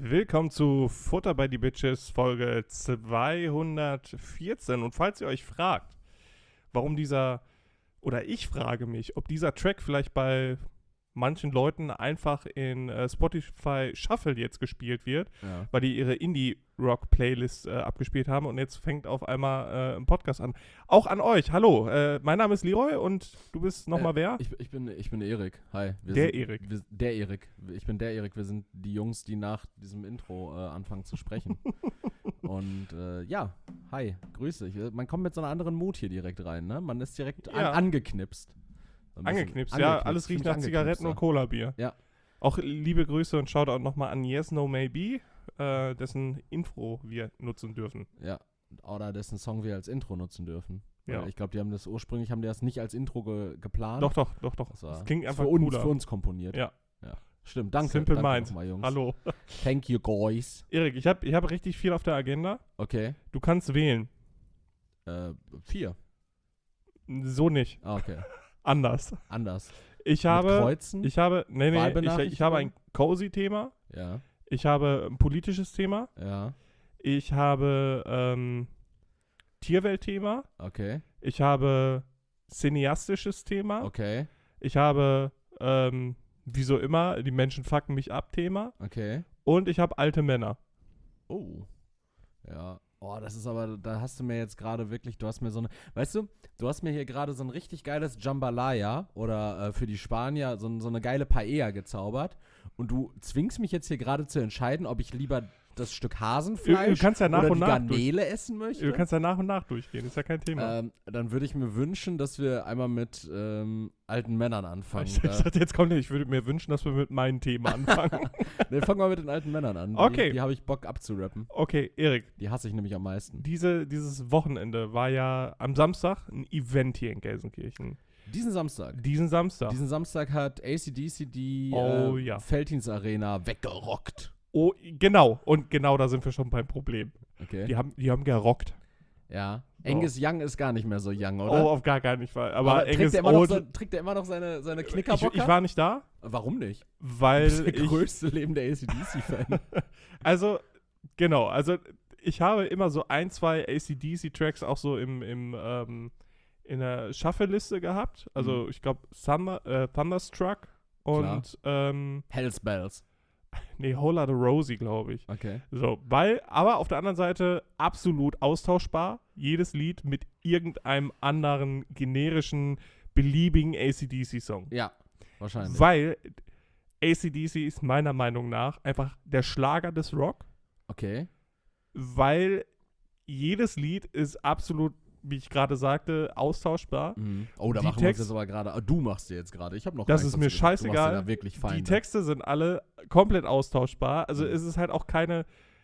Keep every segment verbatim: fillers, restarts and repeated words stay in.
Willkommen zu Futter bei die Bitches Folge zweihundertvierzehn. Und falls ihr euch fragt, warum dieser, oder ich frage mich, ob dieser Track vielleicht bei manchen Leuten einfach in äh, Spotify Shuffle jetzt gespielt wird, Ja. weil die ihre Indie-Rock-Playlist äh, abgespielt haben und jetzt fängt auf einmal äh, ein Podcast an. Auch an euch, hallo, äh, mein Name ist Leroy und du bist nochmal Äh, wer? Ich, ich bin ich bin Erik. Hi. Wir Der sind, Erik. Wir, der Erik. Ich bin der Erik. Wir sind die Jungs, die nach diesem Intro äh, anfangen zu sprechen. Und äh, ja, hi, grüße. Ich, man kommt mit so einer anderen Mut hier direkt rein, ne? Man ist direkt an, Ja. angeknipst. So ein bisschen Angeknipst, ja, angeknipst. alles riecht Ziemlich nach Zigaretten und angeknipster. Cola-Bier. Ja. Auch liebe Grüße und Shoutout nochmal an Yes No Maybe, äh, dessen Intro wir nutzen dürfen. Ja. Oder dessen Song wir als Intro nutzen dürfen. Ja. Weil Ich glaube, die haben das ursprünglich haben die das nicht als Intro ge geplant. Doch, doch, doch, doch. Das, war, Das klingt ist einfach für uns, cooler. für uns komponiert. Ja. ja. Stimmt, danke. Simple danke Minds. nochmal, Jungs. Hallo. Thank you, guys. Erik, ich habe ich hab richtig viel auf der Agenda. Okay. Du kannst wählen. Äh, vier. So nicht. Ah, okay. Anders. Anders. Ich Mit habe, Kreuzen? ich habe, nee, nee, ich, Wahlbenachrichtigung? ich habe ein Cozy-Thema. Ja, Ich habe ein politisches Thema. ja, Ich habe ähm, Tierwelt-Thema. okay, Ich habe cineastisches Thema. okay, Ich habe, ähm, wie so immer, die Menschen fucken mich ab Thema. okay. Und ich habe alte Männer. Oh. Ja. Oh, das ist aber, da hast du mir jetzt gerade wirklich, du hast mir so eine, weißt du, du hast mir hier gerade so ein richtig geiles Jambalaya oder äh, für die Spanier so, so eine geile Paella gezaubert und du zwingst mich jetzt hier gerade zu entscheiden, ob ich lieber das Stück Hasenfleisch Du- du kannst ja nach oder und die nach Garnele essen möchte. Du kannst ja nach und nach durchgehen, ist ja kein Thema. ähm, dann würde ich mir wünschen, dass wir einmal mit ähm, alten Männern anfangen. ich, ich dachte, jetzt kommt, ich würde mir wünschen, dass wir mit meinem Thema anfangen. Ne, fangen wir mit den alten Männern an. Die, Okay. Die habe ich Bock abzurappen. Okay, Erik, Die hasse ich nämlich am meisten. diese, dieses Wochenende war ja am Samstag ein Event hier in Gelsenkirchen. Diesen Samstag. Diesen Samstag. Diesen Samstag hat A C D C die Oh, äh, ja. Veltins Arena weggerockt. Oh, genau. Und genau da sind wir schon beim Problem. Okay. Die haben, die haben gerockt. Ja. Angus Young ist gar nicht mehr so young, Oh, oder? auf gar keinen Fall. Aber, Aber Angus trägt, er immer noch Old, so, trägt er immer noch seine, seine ich, Knickerbocker? ich war nicht da, Warum nicht? Du weil bist der ich, größte lebende A C D C-Fan. also, genau, also ich habe immer so ein, zwei A C D C-Tracks auch so im, im, ähm, in der Shuffle-Liste gehabt. Also Mhm. ich glaube Thunder, äh, Thunderstruck und, ähm, Hells Bells. nee, Whole Lotta Rosie, glaube ich. Okay. So, weil, aber auf der anderen Seite absolut austauschbar. Jedes Lied mit irgendeinem anderen generischen, beliebigen A C D C-Song. Ja, wahrscheinlich. Weil A C D C ist meiner Meinung nach einfach der Schlager des Rock, Okay. weil jedes Lied ist absolut, wie ich gerade sagte, austauschbar. Mhm. Oh, da Die machen wir uns Text- jetzt aber gerade. Ah, du machst dir jetzt gerade. Ich habe noch Das gar ist nichts mir dazu gesagt. Du machst scheißegal. dir da wirklich fein. Die Texte sind alle komplett austauschbar. Also Mhm. es ist halt auch keine,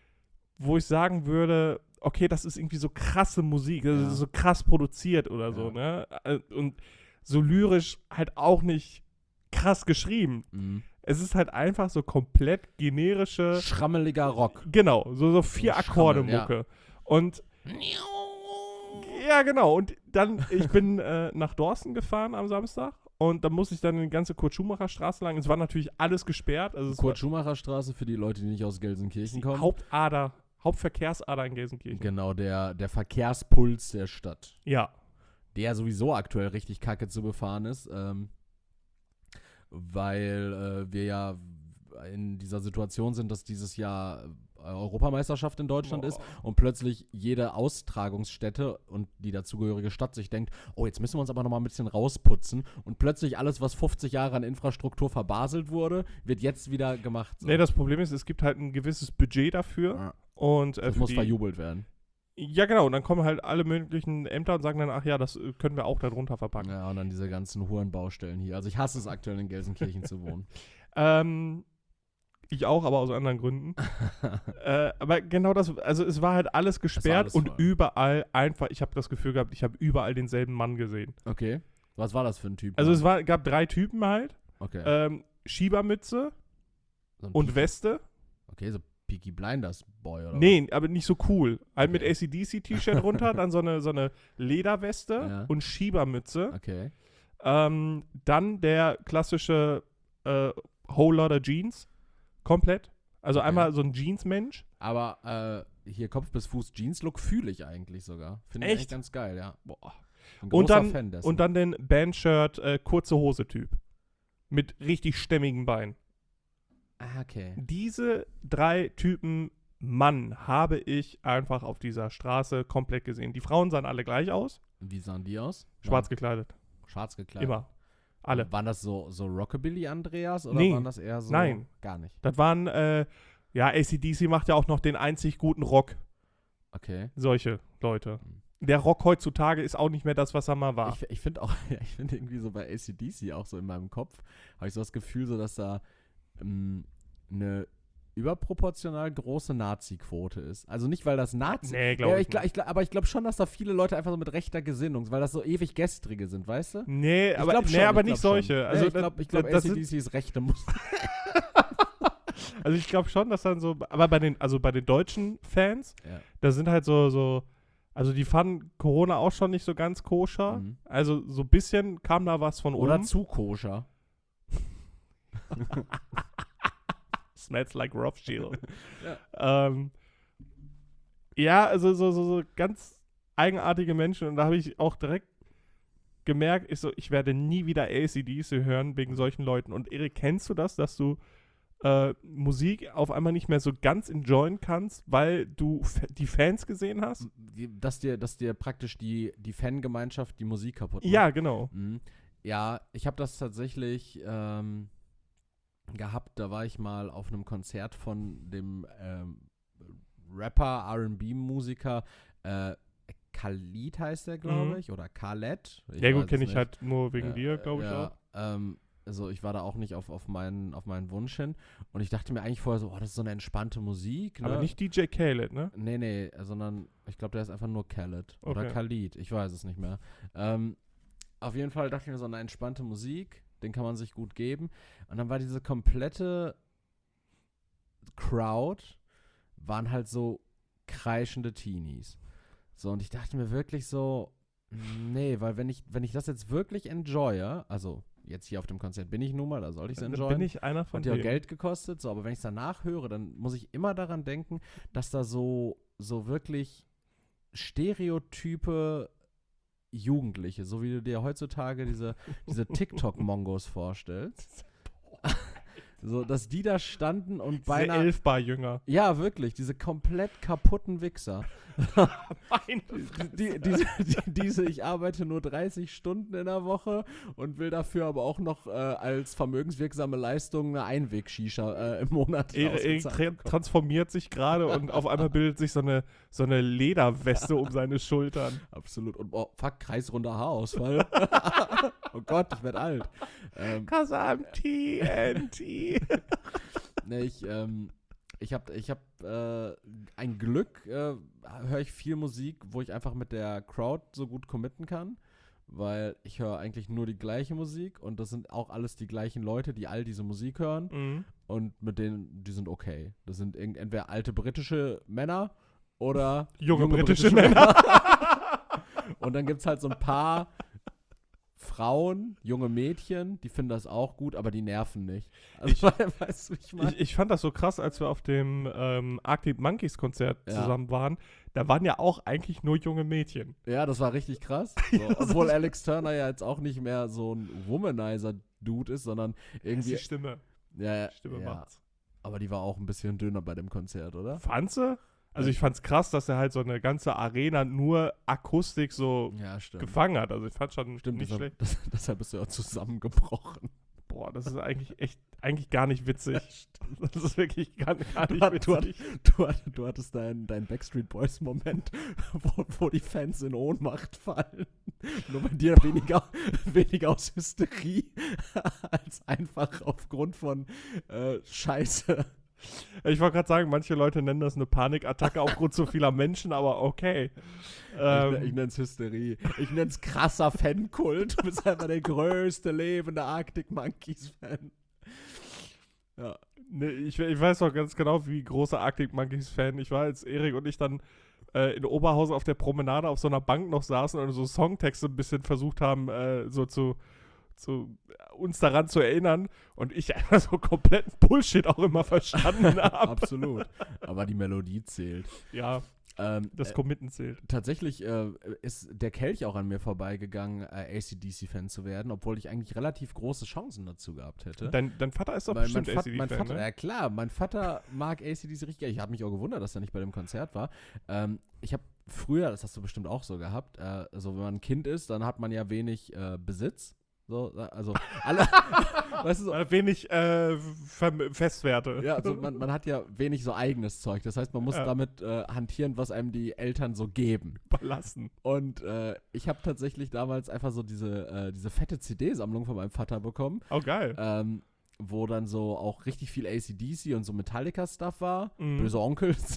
wo ich sagen würde, okay, das ist irgendwie so krasse Musik, das Ja. ist so krass produziert oder so, ne? Äh, Und so lyrisch halt auch nicht krass geschrieben. Mhm. Es ist halt einfach so komplett generische, Schrammeliger Rock. genau, so, so vier So Akkorde Schrammeln, ja. Mucke. Und ja, genau. Und dann, ich bin äh, nach Dorsten gefahren am Samstag und dann musste ich dann die ganze Kurt-Schumacher-Straße lang. Es war natürlich alles gesperrt. Also es Kurt Schumacher Straße für die Leute, die nicht aus war Gelsenkirchen die kommen. Hauptader, Hauptverkehrsader in Gelsenkirchen. Genau, der, der Verkehrspuls der Stadt. Ja. Der sowieso aktuell richtig kacke zu befahren ist, ähm, weil äh, wir ja in dieser Situation sind, dass dieses Jahr äh, Europameisterschaft in Deutschland ist und plötzlich jede Austragungsstätte und die dazugehörige Stadt sich denkt, oh, jetzt müssen wir uns aber nochmal ein bisschen rausputzen und plötzlich alles, was fünfzig Jahre an Infrastruktur verbaselt wurde, wird jetzt wieder gemacht. So. Nee, das Problem ist, es gibt halt ein gewisses Budget dafür. Ja. Und, äh, Das für muss die, verjubelt werden. Ja, genau. Und dann kommen halt alle möglichen Ämter und sagen dann, ach ja, das äh, können wir auch da drunter verpacken. Ja, und dann diese ganzen Hurenbaustellen hier. Also ich hasse es aktuell in Gelsenkirchen zu wohnen. Ähm, ich auch, aber aus anderen Gründen. äh, aber genau das, also es war halt alles gesperrt alles und voll. überall einfach, ich habe das Gefühl gehabt, ich habe überall denselben Mann gesehen. Okay. Was war das für ein Typ? Also es war, gab drei Typen halt, Okay. ähm, Schiebermütze So ein und Peaky- Weste. Okay, so Peaky Blinders Boy oder Nee, aber nicht so cool. Halt mit Okay. A C D C-T-Shirt runter, dann so eine, so eine Lederweste Ja. und Schiebermütze. was? Okay. Ähm, dann der klassische äh, Whole Lotta Jeans, komplett. Also Okay. einmal so ein Jeans-Mensch. Aber äh, hier Kopf bis Fuß Jeans-Look fühle ich eigentlich sogar. Finde ich Echt? eigentlich ganz geil, ja. Boah. Ein Und großer dann, Fan dessen. und dann den Bandshirt äh, kurze Hose-Typ. Mit richtig stämmigen Beinen. ah, okay. Diese drei Typen Mann habe ich einfach auf dieser Straße komplett gesehen. Die Frauen sahen alle gleich aus. Wie sahen die aus? Schwarz gekleidet. War schwarz gekleidet. Immer. Alle. Waren das so, so Rockabilly-Andreas oder Nee. waren das eher so? Nein. Gar nicht. Das waren, äh, ja, A C D C macht ja auch noch den einzig guten Rock. Okay. Solche Leute. Mhm. Der Rock heutzutage ist auch nicht mehr das, was er mal war. Ich, ich finde auch, ja, ich finde irgendwie so bei A C D C auch so in meinem Kopf, habe ich so das Gefühl, so dass da ähm, eine überproportional große Nazi-Quote ist. Also nicht, weil das Nazi... Nee, glaube ja, ich ich, gla- nicht. ich, gla- aber ich glaube schon, dass da viele Leute einfach so mit rechter Gesinnung, weil das so ewig Gestrige sind, weißt du? Nee, Ich aber, glaub nee, schon, aber ich nicht glaub schon. solche. Ja, Also, ich glaube, ich glaub, das A C sind- D C ist rechte Musik. Also ich glaube schon, dass dann so, aber bei den, also bei den deutschen Fans, Ja. da sind halt so, so, also die fanden Corona auch schon nicht so ganz koscher. Mhm. Also so ein bisschen kam da was von Oder oben. zu koscher. Smells like Rothschild. Ja. ähm, ja, also so, so, so ganz eigenartige Menschen und da habe ich auch direkt gemerkt, ich so, ich werde nie wieder A C D C hören wegen solchen Leuten. Und Erik, kennst du das, dass du äh, Musik auf einmal nicht mehr so ganz enjoyen kannst, weil du f- die Fans gesehen hast? Die- Dass dir, dass dir praktisch die, die Fangemeinschaft die Musik kaputt macht. Ja, genau. Mhm. Ja, ich habe das tatsächlich ähm, gehabt. Da war ich mal auf einem Konzert von dem ähm, Rapper, R and B-Musiker äh, Khalid heißt der, glaube Mhm. ich, oder Khaled. Ich Ja weiß gut, es kenne ich nicht. halt nur wegen Ja, dir, glaube ich ja, auch. Ähm, also ich war da auch nicht auf, auf, meinen, auf meinen Wunsch hin. Und ich dachte mir eigentlich vorher so, oh, das ist so eine entspannte Musik. Ne? Aber nicht D J Khaled, ne? Nee, nee, sondern ich glaube, der ist einfach nur Khaled. Oder Okay. Khalid, ich weiß es nicht mehr. Ähm, auf jeden Fall dachte ich mir so eine entspannte Musik, den kann man sich gut geben. Und dann war diese komplette Crowd, waren halt so kreischende Teenies. So, und ich dachte mir wirklich so, nee, weil wenn ich, wenn ich das jetzt wirklich enjoye, also jetzt hier auf dem Konzert bin ich nun mal, da soll ich es Da enjoyen. bin ich einer von Hat ja auch denen. Geld gekostet, so, aber wenn ich es danach höre, dann muss ich immer daran denken, dass da so, so wirklich stereotype Jugendliche, so wie du dir heutzutage diese, diese TikTok-Mongos vorstellst. So, dass die da standen und Diese beinahe. Elfbar Jünger. Ja, wirklich, diese komplett kaputten Wichser. Meine Die, diese, die, diese, ich arbeite nur dreißig Stunden in der Woche und will dafür aber auch noch äh, als vermögenswirksame Leistung eine Einweg-Shisha äh, im Monat Erik Erik ausgezahlt tra transformiert sich gerade und auf einmal bildet sich so eine, so eine Lederweste um seine Schultern. Absolut. Und oh, fuck, kreisrunder Haarausfall. Oh Gott, ich werde alt. Ähm, Cause I'm T N T. nee, ich, ähm, ich habe ich hab, äh, ein Glück, äh, höre ich viel Musik, wo ich einfach mit der Crowd so gut committen kann, weil ich höre eigentlich nur die gleiche Musik und das sind auch alles die gleichen Leute, die all diese Musik hören Mhm. und mit denen, die sind okay. Das sind irgend- entweder alte britische Männer oder Junge britische Männer. Und dann gibt es halt so ein paar Frauen, junge Mädchen, die finden das auch gut, aber die nerven nicht. Also, weißt du, wie ich meine? Ich, ich fand das so krass, als wir auf dem ähm, Arctic Monkeys Konzert Ja. zusammen waren. Da waren ja auch eigentlich nur junge Mädchen. Ja, das war richtig krass. So, obwohl Alex Turner ja jetzt auch nicht mehr so ein Womanizer-Dude ist, sondern Das ist irgendwie. die Stimme. Ja, ja, Die Stimme ja. macht's. Aber die war auch ein bisschen dünner bei dem Konzert, oder? Fandst du? Also ich fand's krass, dass er halt so eine ganze Arena nur Akustik so Ja, stimmt. gefangen hat. Also ich fand schon Stimmt, nicht deshalb, schlecht. das, deshalb bist du ja zusammengebrochen. Boah, das ist eigentlich echt, eigentlich gar nicht witzig. Das ist wirklich gar, gar Du, nicht hat- du, hat- witzig. du, hat- du hattest deinen dein Backstreet Boys-Moment, wo, wo die Fans in Ohnmacht fallen. Nur bei dir weniger, weniger aus Hysterie als einfach aufgrund von äh, Scheiße. Ich wollte gerade sagen, manche Leute nennen das eine Panikattacke aufgrund so vieler Menschen, aber okay. ich Ähm, ich nenne es Hysterie. Ich nenne es krasser Fankult. Du bist einfach der größte lebende Arctic Monkeys-Fan. Ja. ne, ich, ich weiß noch ganz genau, wie großer Arctic Monkeys Fan ich war, als Erik und ich dann äh, in Oberhausen auf der Promenade auf so einer Bank noch saßen und so Songtexte ein bisschen versucht haben, äh, so zu, so uns daran zu erinnern und ich einfach so kompletten Bullshit auch immer verstanden habe. Absolut. Aber die Melodie zählt. Ja, Ähm, das äh, Committen zählt. Tatsächlich äh, ist der Kelch auch an mir vorbeigegangen, äh, A C D C-Fan zu werden, obwohl ich eigentlich relativ große Chancen dazu gehabt hätte. Dein, dein Vater ist doch Weil bestimmt mein, Vat- A C D C-Fan, mein Vater, ne? ja klar, mein Vater mag A C D C richtig gerne. Ich habe mich auch gewundert, dass er nicht bei dem Konzert war. Ähm, ich habe früher, das hast du bestimmt auch so gehabt, äh, also wenn man ein Kind ist, dann hat man ja wenig äh, Besitz. So, also alle, weißt du so, Äh, Wenig äh, Ver- Festwerte. ja, also man, man hat ja wenig so eigenes Zeug. Das heißt, man muss Ja. damit äh, hantieren, was einem die Eltern so geben. Überlassen. Und äh, ich habe tatsächlich damals einfach so diese, äh, diese fette C D-Sammlung von meinem Vater bekommen, Oh, geil. ähm, wo dann so auch richtig viel A C D C und so Metallica-Stuff war. Mhm. Böse Onkels.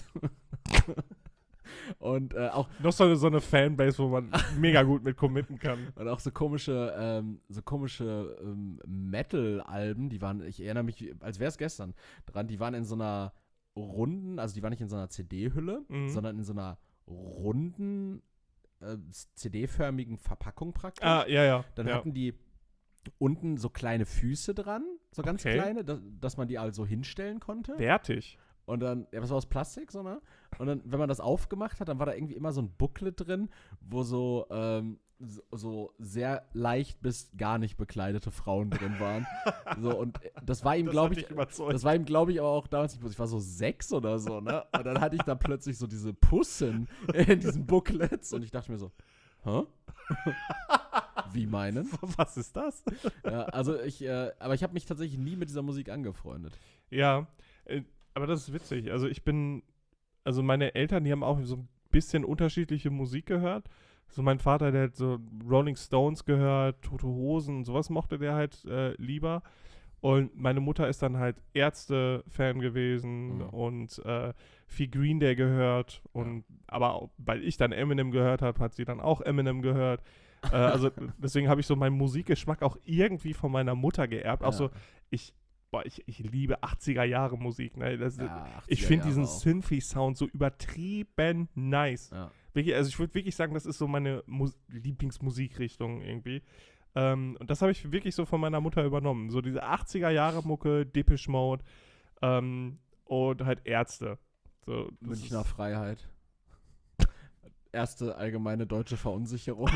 Und äh, auch Noch so eine, so eine Fanbase, wo man mega gut mit committen kann. Und auch so komische, ähm, so komische ähm, Metal-Alben, die waren, ich erinnere mich, als wäre es gestern dran, die waren in so einer runden, also die waren nicht in so einer C D-Hülle, Mhm. sondern in so einer runden, äh, C D-förmigen Verpackung praktisch. Ah, ja, ja. Dann ja. hatten die unten so kleine Füße dran, so ganz Okay. kleine, dass, dass man die also hinstellen konnte. Wertig. Und dann, ja, das war aus Plastik, so, ne? Und dann, wenn man das aufgemacht hat, dann war da irgendwie immer so ein Booklet drin, wo so, ähm, so, so sehr leicht bis gar nicht bekleidete Frauen drin waren. So, und das war ihm, Das glaube hat ich, dich überzeugt. das war ihm, glaube ich, aber auch damals nicht, ich war so sechs oder so, ne? Und dann hatte ich da plötzlich so diese Pussen in diesen Booklets und ich dachte mir so, hä? Wie meinen? Was ist das? Ja, also ich, äh, aber ich habe mich tatsächlich nie mit dieser Musik angefreundet. Ja, äh, aber das ist witzig. Also ich bin, also meine Eltern, die haben auch so ein bisschen unterschiedliche Musik gehört. So mein Vater, der hat so Rolling Stones gehört, Tote Hosen und sowas mochte der halt äh, lieber. Und meine Mutter ist dann halt Ärzte-Fan gewesen Mhm. und äh, viel Green Day gehört. Und aber auch, weil ich dann Eminem gehört habe, hat sie dann auch Eminem gehört. äh, also deswegen habe ich so meinen Musikgeschmack auch irgendwie von meiner Mutter geerbt. Auch Ja. so, ich, boah, ich, ich liebe achtziger Jahre Musik. Ne? Das, Ja, ich achtziger finde Jahre diesen auch. Synthy-Sound so übertrieben nice. Ja. Wirklich, also ich würde wirklich sagen, das ist so meine Mus Lieblingsmusikrichtung irgendwie. Ähm, und das habe ich wirklich so von meiner Mutter übernommen. So diese achtziger Jahre Mucke, Depeche Mode ähm, und halt Ärzte. So, das Münchner ist- Freiheit. Erste allgemeine deutsche Verunsicherung.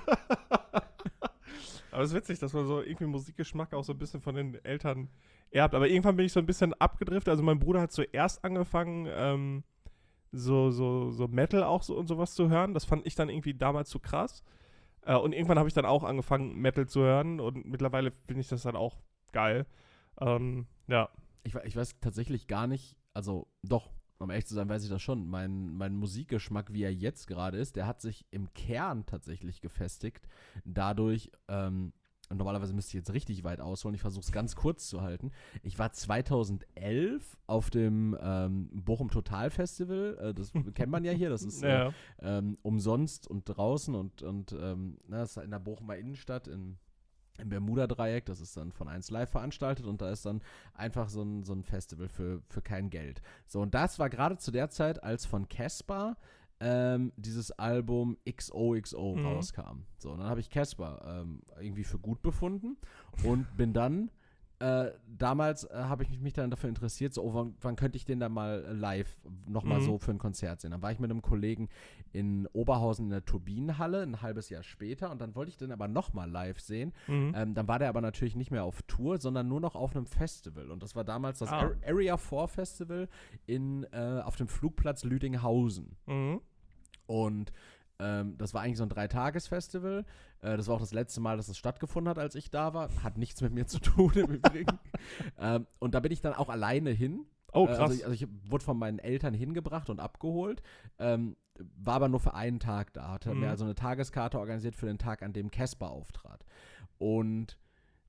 Aber es ist witzig, dass man so irgendwie Musikgeschmack auch so ein bisschen von den Eltern erbt. Aber irgendwann bin ich so ein bisschen abgedriftet. Also mein Bruder hat zuerst angefangen, ähm, so, so, so Metal auch so und sowas zu hören. Das fand ich dann irgendwie damals zu krass. Äh, und irgendwann habe ich dann auch angefangen, Metal zu hören. Und mittlerweile finde ich das dann auch geil. Ähm, ja. Ich, we- ich weiß tatsächlich gar nicht, also doch, um ehrlich zu sein, weiß ich das schon. Mein, mein Musikgeschmack, wie er jetzt gerade ist, der hat sich im Kern tatsächlich gefestigt. Dadurch, ähm, und normalerweise müsste ich jetzt richtig weit ausholen, ich versuche es ganz kurz zu halten. Ich war zweitausendelf auf dem ähm, Bochum Total Festival, äh, das kennt man ja hier, das ist äh, ja. ähm, umsonst und draußen und, und ähm, na, das ist in der Bochumer Innenstadt in im Bermuda-Dreieck, das ist dann von eins Live veranstaltet und da ist dann einfach so ein, so ein Festival für, für kein Geld. So, und das war gerade zu der Zeit, als von Casper ähm, dieses Album X O X O Mhm. rauskam. So, und dann habe ich Casper ähm, irgendwie für gut befunden und bin dann äh, damals äh, habe ich mich dann dafür interessiert, so, oh, wann, wann könnte ich den dann mal äh, live nochmal Mhm. so für ein Konzert sehen. Dann war ich mit einem Kollegen in Oberhausen in der Turbinenhalle, ein halbes Jahr später, und dann wollte ich den aber nochmal live sehen. Mhm. Ähm, dann war der aber natürlich nicht mehr auf Tour, sondern nur noch auf einem Festival. Und das war damals das Ah. Ar- Area vier Festival in, äh, auf dem Flugplatz Lüdinghausen. Mhm. Und ähm, das war eigentlich so ein Dreitages-Festival. Äh, das war auch das letzte Mal, dass es stattgefunden hat, als ich da war. Hat nichts mit mir zu tun im Übrigen. ähm, und da bin ich dann auch alleine hin. Oh, Äh, krass. Also ich, also ich wurde von meinen Eltern hingebracht und abgeholt. Ähm, war aber nur für einen Tag da. Hatte Mhm. mir also eine Tageskarte organisiert für den Tag, an dem Casper auftrat. Und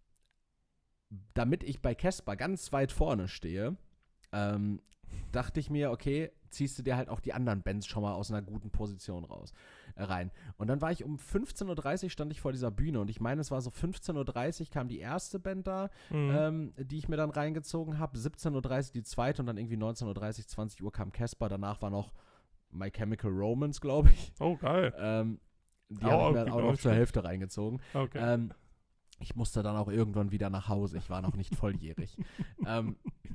damit ich bei Casper ganz weit vorne stehe, ähm, dachte ich mir, okay, ziehst du dir halt auch die anderen Bands schon mal aus einer guten Position raus, äh, rein. Und dann war ich um fünfzehn Uhr dreißig stand ich vor dieser Bühne und ich meine, es war so fünfzehn Uhr dreißig kam die erste Band da, Mhm. ähm, die ich mir dann reingezogen habe, siebzehn Uhr dreißig die zweite und dann irgendwie neunzehn Uhr dreißig, zwanzig Uhr kam Casper, danach war noch My Chemical Romance, glaube ich. Oh, geil. Ähm, die Au, habe ich mir okay, dann auch auch noch nicht zur schlecht. Hälfte reingezogen. Okay. Ähm, Ich musste dann auch irgendwann wieder nach Hause. Ich war noch nicht volljährig. ähm,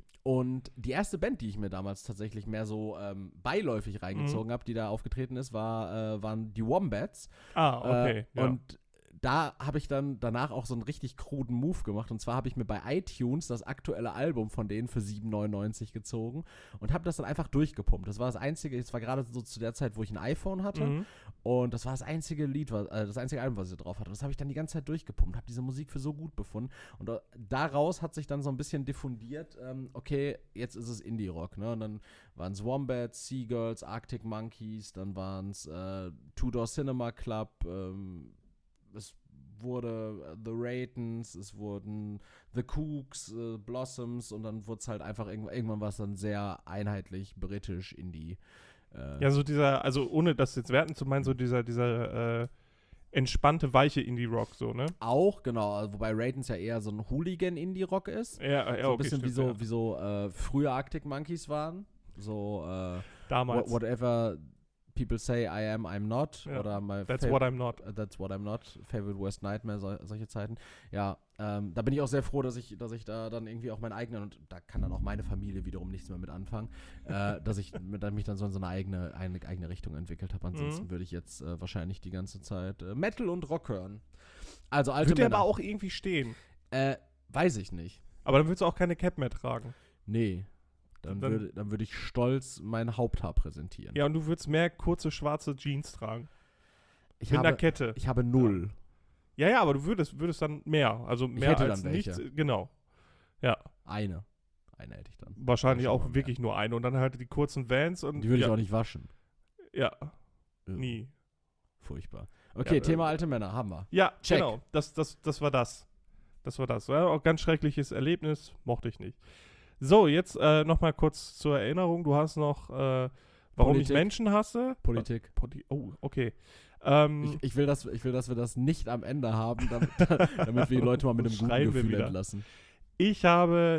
und die erste Band, die ich mir damals tatsächlich mehr so ähm, beiläufig reingezogen Mhm. habe, die da aufgetreten ist, war, äh, waren die Wombats. Ah, okay. Äh, ja. Und da habe ich dann danach auch so einen richtig kruden Move gemacht. Und zwar habe ich mir bei iTunes das aktuelle Album von denen für sieben neunundneunzig gezogen und habe das dann einfach durchgepumpt. Das war das einzige, es war gerade so zu der Zeit, wo ich ein iPhone hatte. Mhm. Und das war das einzige Lied, was, äh, das einzige Album, was ich drauf hatte. Und das habe ich dann die ganze Zeit durchgepumpt, habe diese Musik für so gut befunden. Und da, daraus hat sich dann so ein bisschen diffundiert, ähm, okay, jetzt ist es Indie-Rock, ne? Und dann waren es Wombats, Seagirls, Arctic Monkeys, dann waren es äh, Two Door Cinema Club, ähm, es wurde äh, The Raytons, es wurden The Kooks, äh, Blossoms und dann wurde es halt einfach, irgend, irgendwann war es dann sehr einheitlich britisch Indie. Äh, Ja, so dieser, also ohne das jetzt werten zu meinen, so dieser, dieser äh, entspannte, weiche Indie-Rock, so, ne? Auch, genau, also wobei Raytons ja eher so ein Hooligan-Indie-Rock ist. Ja, ja, So ein okay, bisschen stimmt, wie so, ja. wie so äh, frühe Arctic Monkeys waren. So, äh, Damals. wha- whatever people say I am, I'm not. Ja. Oder my That's fav- what I'm not. Uh, That's what I'm not. Favorite Worst Nightmare, so, solche Zeiten. Ja, ähm, da bin ich auch sehr froh, dass ich, dass ich da dann irgendwie auch meinen eigenen, und da kann dann auch meine Familie wiederum nichts mehr mit anfangen, äh, dass ich mit, mich dann so in so eine eigene, eine eigene Richtung entwickelt habe. Ansonsten Mhm. würde ich jetzt äh, wahrscheinlich die ganze Zeit äh, Metal und Rock hören. Also alte Würde dir Männer. aber auch irgendwie stehen. äh, weiß ich nicht. Aber dann würdest du auch keine Cap mehr tragen. Nee. Dann, Dann- würde, dann würde ich stolz mein Haupthaar präsentieren. Ja, und du würdest mehr kurze schwarze Jeans tragen. ich, mit einer habe, Kette. ich habe null. Ja, ja, aber du würdest, würdest dann mehr. Also mehr hätte als dann welche. nichts. Genau. Ja. Eine. Eine hätte ich dann. Wahrscheinlich Ja, schon auch mal mehr. wirklich nur eine. Und dann halt die kurzen Vans und. Die würde ja, ich auch nicht waschen. Ja, Ja, nie. Furchtbar. Okay, Ja, Thema äh, alte Männer, haben wir. Ja, Check. genau. Das, das, das war das. Das war das. War auch ein ganz schreckliches Erlebnis. Mochte ich nicht. So, jetzt äh, nochmal kurz zur Erinnerung. Du hast noch, äh, warum Politik. ich Menschen hasse. Politik. Poli oh, okay. Ähm, Ich, ich, will, dass, ich will, dass wir das nicht am Ende haben, damit, damit wir die Leute mal mit einem guten Schreien wir Gefühl wieder. entlassen. ich habe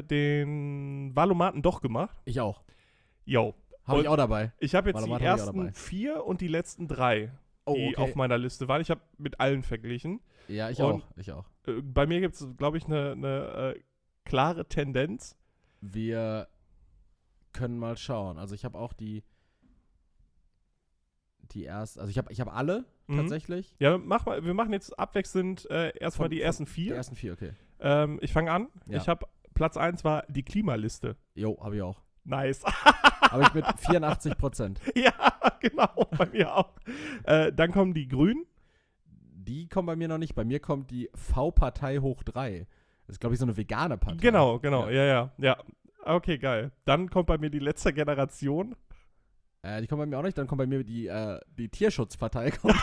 den Valomaten doch gemacht. Ich auch. Yo. Habe ich Und auch dabei. Ich habe jetzt Valomat die hab ich auch ersten dabei. vier und die letzten drei, Oh, die okay. auf meiner Liste waren. Ich habe mit allen verglichen. Ja, ich und- auch. Ich auch. Äh, bei mir gibt es, glaube ich, eine ne, äh, klare Tendenz. Wir können mal schauen. Also ich habe auch die die erst, also ich habe ich habe alle Mhm. tatsächlich. Ja, mach mal, wir machen jetzt abwechselnd äh, erstmal Von- die von- ersten Die vier. ersten vier, okay. Ähm, ich fange an. Ja. Ich habe Platz eins war die Klimaliste. Jo, habe ich auch. Nice. Habe ich mit vierundachtzig Prozent. Ja, genau, bei mir auch. Äh, dann kommen die Grünen. Die kommen bei mir noch nicht. Bei mir kommt die V-Partei hoch drei. Das ist, glaube ich, so eine vegane Partei. Genau, genau, Ja. ja, ja, ja. Okay, geil. Dann kommt bei mir die letzte Generation. Äh, die kommen bei mir auch nicht. Dann kommt bei mir die, äh, die Tierschutzpartei. Kommt.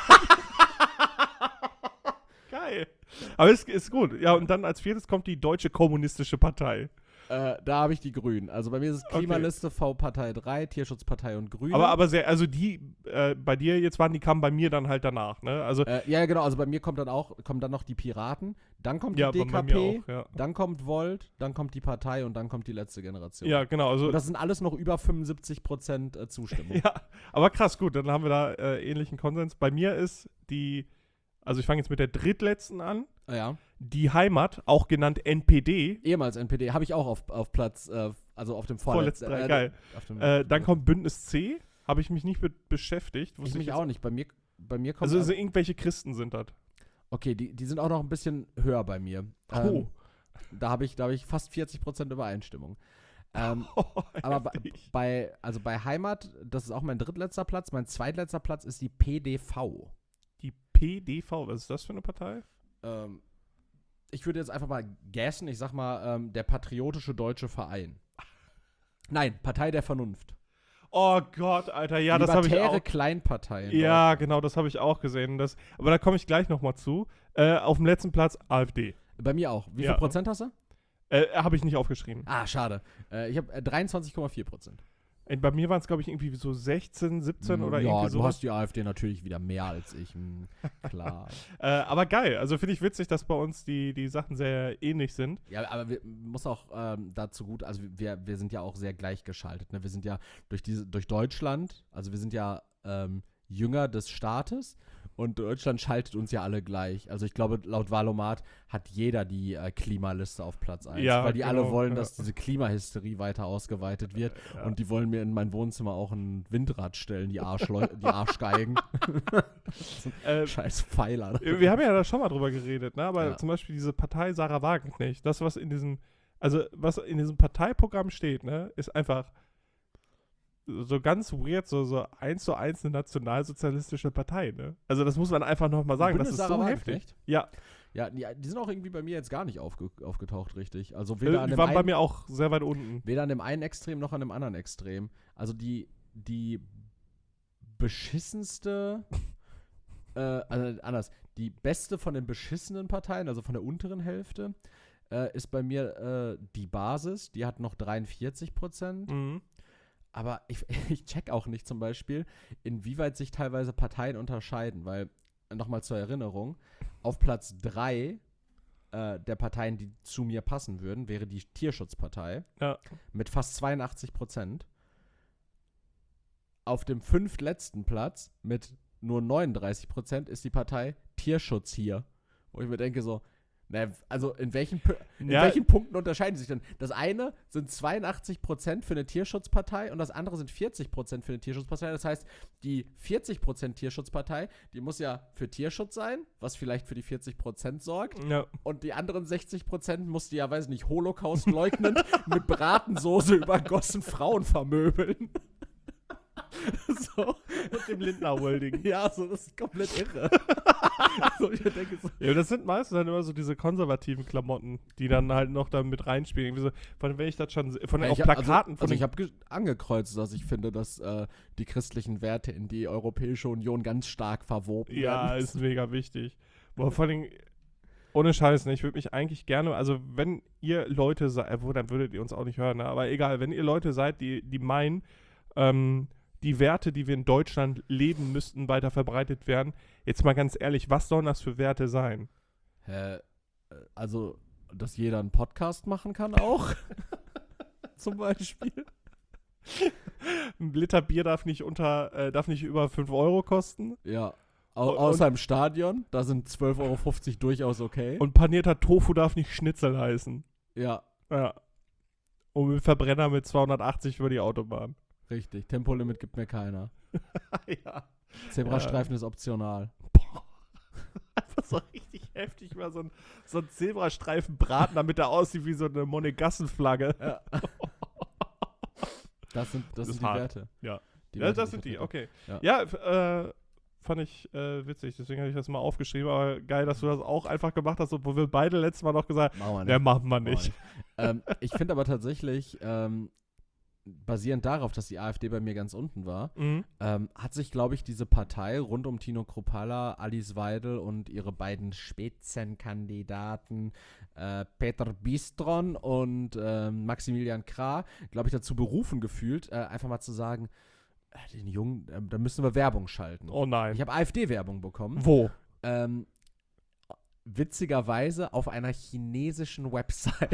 Geil. Aber ist, ist gut. Ja, und dann als viertes kommt die Deutsche Kommunistische Partei. äh, da habe ich die Grünen. Also bei mir ist es Okay. Klimaliste, V-Partei drei, Tierschutzpartei und Grüne. Aber, aber sehr, also die, äh, bei dir jetzt waren, die kamen bei mir dann halt danach, ne? Also, äh, ja, genau. Also bei mir kommt dann auch, kommen dann noch die Piraten. Dann kommt ja, die bei, D bei K mir P. auch, ja. Dann kommt Volt. Dann kommt die Partei und dann kommt die letzte Generation. Ja, genau, also, Und das sind alles noch über fünfundsiebzig Prozent äh, Zustimmung. ja, aber krass, gut, dann haben wir da äh, ähnlichen Konsens. Bei mir ist die, also ich fange jetzt mit der drittletzten an, Ja. die Heimat, auch genannt N P D, Ehemals N P D. Habe ich auch auf, auf Platz, äh, also auf dem Vorletzten vorletzten. drei, geil. Auf dem, äh, dann kommt Bündnis C, habe ich mich nicht mit beschäftigt. ich wusste mich jetzt- auch nicht. Bei mir, bei mir kommt. Also, also also, irgendwelche Christen sind das. okay, die, die sind auch noch ein bisschen höher bei mir. Ähm, Oh. Da habe ich, da hab ich fast vierzig Prozent Übereinstimmung. Ähm, aber bei, Heftig. bei, also bei Heimat, das ist auch mein drittletzter Platz. Mein zweitletzter Platz ist die P D V. Die P D V, was ist das für eine Partei? Ähm, ich würde jetzt einfach mal gassen. Ich sag mal, ähm, der Patriotische Deutsche Verein. Nein, Partei der Vernunft. Oh Gott, Alter, ja, das habe ich Libertäre auch. Kleinpartei. in Ja, Deutschland. genau, das habe ich auch gesehen. Das, aber da komme ich gleich nochmal zu. Äh, auf dem letzten Platz AfD. Bei mir auch. Wie Ja. viel Prozent hast du? Äh, habe ich nicht aufgeschrieben. Ah, schade. Äh, ich habe äh, dreiundzwanzig Komma vier Prozent. Äh, Bei mir waren es, glaube ich, irgendwie so sechzehn, siebzehn oder ja, irgendwie du so. hast die AfD natürlich wieder mehr als ich. Hm, klar. Äh, aber geil. Also finde ich witzig, dass bei uns die, die Sachen sehr ähnlich sind. Ja, aber wir, muss auch ähm, dazu gut, also wir, wir sind ja auch sehr gleichgeschaltet. Ne? Wir sind ja durch diese, durch Deutschland, also wir sind ja ähm, Jünger des Staates Und Deutschland schaltet uns ja alle gleich. Also ich glaube, laut Valomat hat jeder die äh, Klimaliste auf Platz eins. Ja, weil die genau, alle wollen, ja. dass diese Klimahysterie weiter ausgeweitet wird. Ja. Und die wollen mir in mein Wohnzimmer auch ein Windrad stellen, die, Arschleu die Arschgeigen. äh, Scheiß Pfeiler. Wir haben ja da schon mal drüber geredet, ne? Aber Ja. zum Beispiel diese Partei Sarah Wagenknecht, das, was in diesem, also was in diesem Parteiprogramm steht, ne, ist einfach so ganz weird, so, so eins zu eins eine nationalsozialistische Partei, ne? Also das muss man einfach nochmal sagen, das ist Sarah so Wagenknecht? heftig. Ja, Ja, die, die sind auch irgendwie bei mir jetzt gar nicht aufge aufgetaucht, richtig. Also äh, weder an, die dem waren bei einen, mir auch sehr weit unten. weder an dem einen Extrem noch an dem anderen Extrem. Also die, die beschissenste, äh, also anders, die beste von den beschissenen Parteien, also von der unteren Hälfte, äh, ist bei mir äh, die Basis, die hat noch dreiundvierzig Prozent. Mhm. Aber ich, ich check auch nicht zum Beispiel, inwieweit sich teilweise Parteien unterscheiden, weil, nochmal zur Erinnerung, auf Platz drei äh, der Parteien, die zu mir passen würden, wäre die Tierschutzpartei Ja. mit fast zweiundachtzig Prozent. Auf dem fünftletzten Platz mit nur neununddreißig Prozent ist die Partei Tierschutz hier. Wo ich mir denke so, na, also in welchen, Pu- in Ja. welchen Punkten unterscheiden sie sich denn? Das eine sind zweiundachtzig Prozent für eine Tierschutzpartei und das andere sind vierzig Prozent für eine Tierschutzpartei. Das heißt, die vierzig Prozent Tierschutzpartei, die muss ja für Tierschutz sein, was vielleicht für die vierzig Prozent sorgt. Ja. Und die anderen sechzig Prozent muss die ja, weiß nicht, Holocaust leugnend mit Bratensoße übergossen Frauen vermöbeln. So. Mit dem Lindner Holding. Ja, so, das ist komplett irre. So, ich denke so, Ja, das sind meistens dann immer so diese konservativen Klamotten, die dann halt noch da mit reinspielen. Irgendwie so, von wenn ich das schon se- von den Ja, auch ich hab- Plakaten Also, also von ich habe angekreuzt, dass ich finde, dass äh, die christlichen Werte in die Europäische Union ganz stark verwoben Ja, werden. ist mega wichtig. Boah, vor allem, ohne Scheiß, ne, ich würde mich eigentlich gerne, also wenn ihr Leute seid, wo dann würdet ihr uns auch nicht hören, ne, aber egal, wenn ihr Leute seid, die, die meinen, ähm, die Werte, die wir in Deutschland leben müssten, weiter verbreitet werden, jetzt mal ganz ehrlich, was sollen das für Werte sein? Hä? Äh, Also, dass jeder einen Podcast machen kann auch? Zum Beispiel. Ein Liter Bier darf nicht unter, äh, darf nicht über fünf Euro kosten Ja. Au Und- außer im Stadion, da sind zwölf Euro fünfzig durchaus okay. und panierter Tofu darf nicht Schnitzel heißen. ja, Ja. Und mit Verbrenner mit zweihundertachtzig über die Autobahn. richtig. Tempolimit gibt mir keiner. Ja. Zebrastreifen ist optional. Einfach so richtig heftig mal so ein, so ein Zebrastreifen braten, damit er aussieht wie so eine Monegassenflagge. Ja. Das sind, das Das ist sind die hart. Werte. Ja. Die Ja, Werte, das ich sind die, vertrete. okay. Ja. Ja, f- äh, fand ich äh, witzig, deswegen habe ich das mal aufgeschrieben, aber geil, dass du das auch einfach gemacht hast, obwohl wir beide letztes Mal noch gesagt Machen wir haben, nicht. ne, machen wir Machen wir nicht. nicht. ähm, ich finde aber tatsächlich, ähm, basierend darauf, dass die AfD bei mir ganz unten war, Mhm. ähm, hat sich, glaube ich, diese Partei rund um Tino Kruppalla, Alice Weidel und ihre beiden Spitzenkandidaten äh, Peter Bistron und ähm, Maximilian Krah, glaube ich, dazu berufen gefühlt, äh, einfach mal zu sagen, äh, den Jungen, äh, da müssen wir Werbung schalten. Oh nein. Ich habe AfD-Werbung bekommen. Wo? Ähm, witzigerweise auf einer chinesischen Website.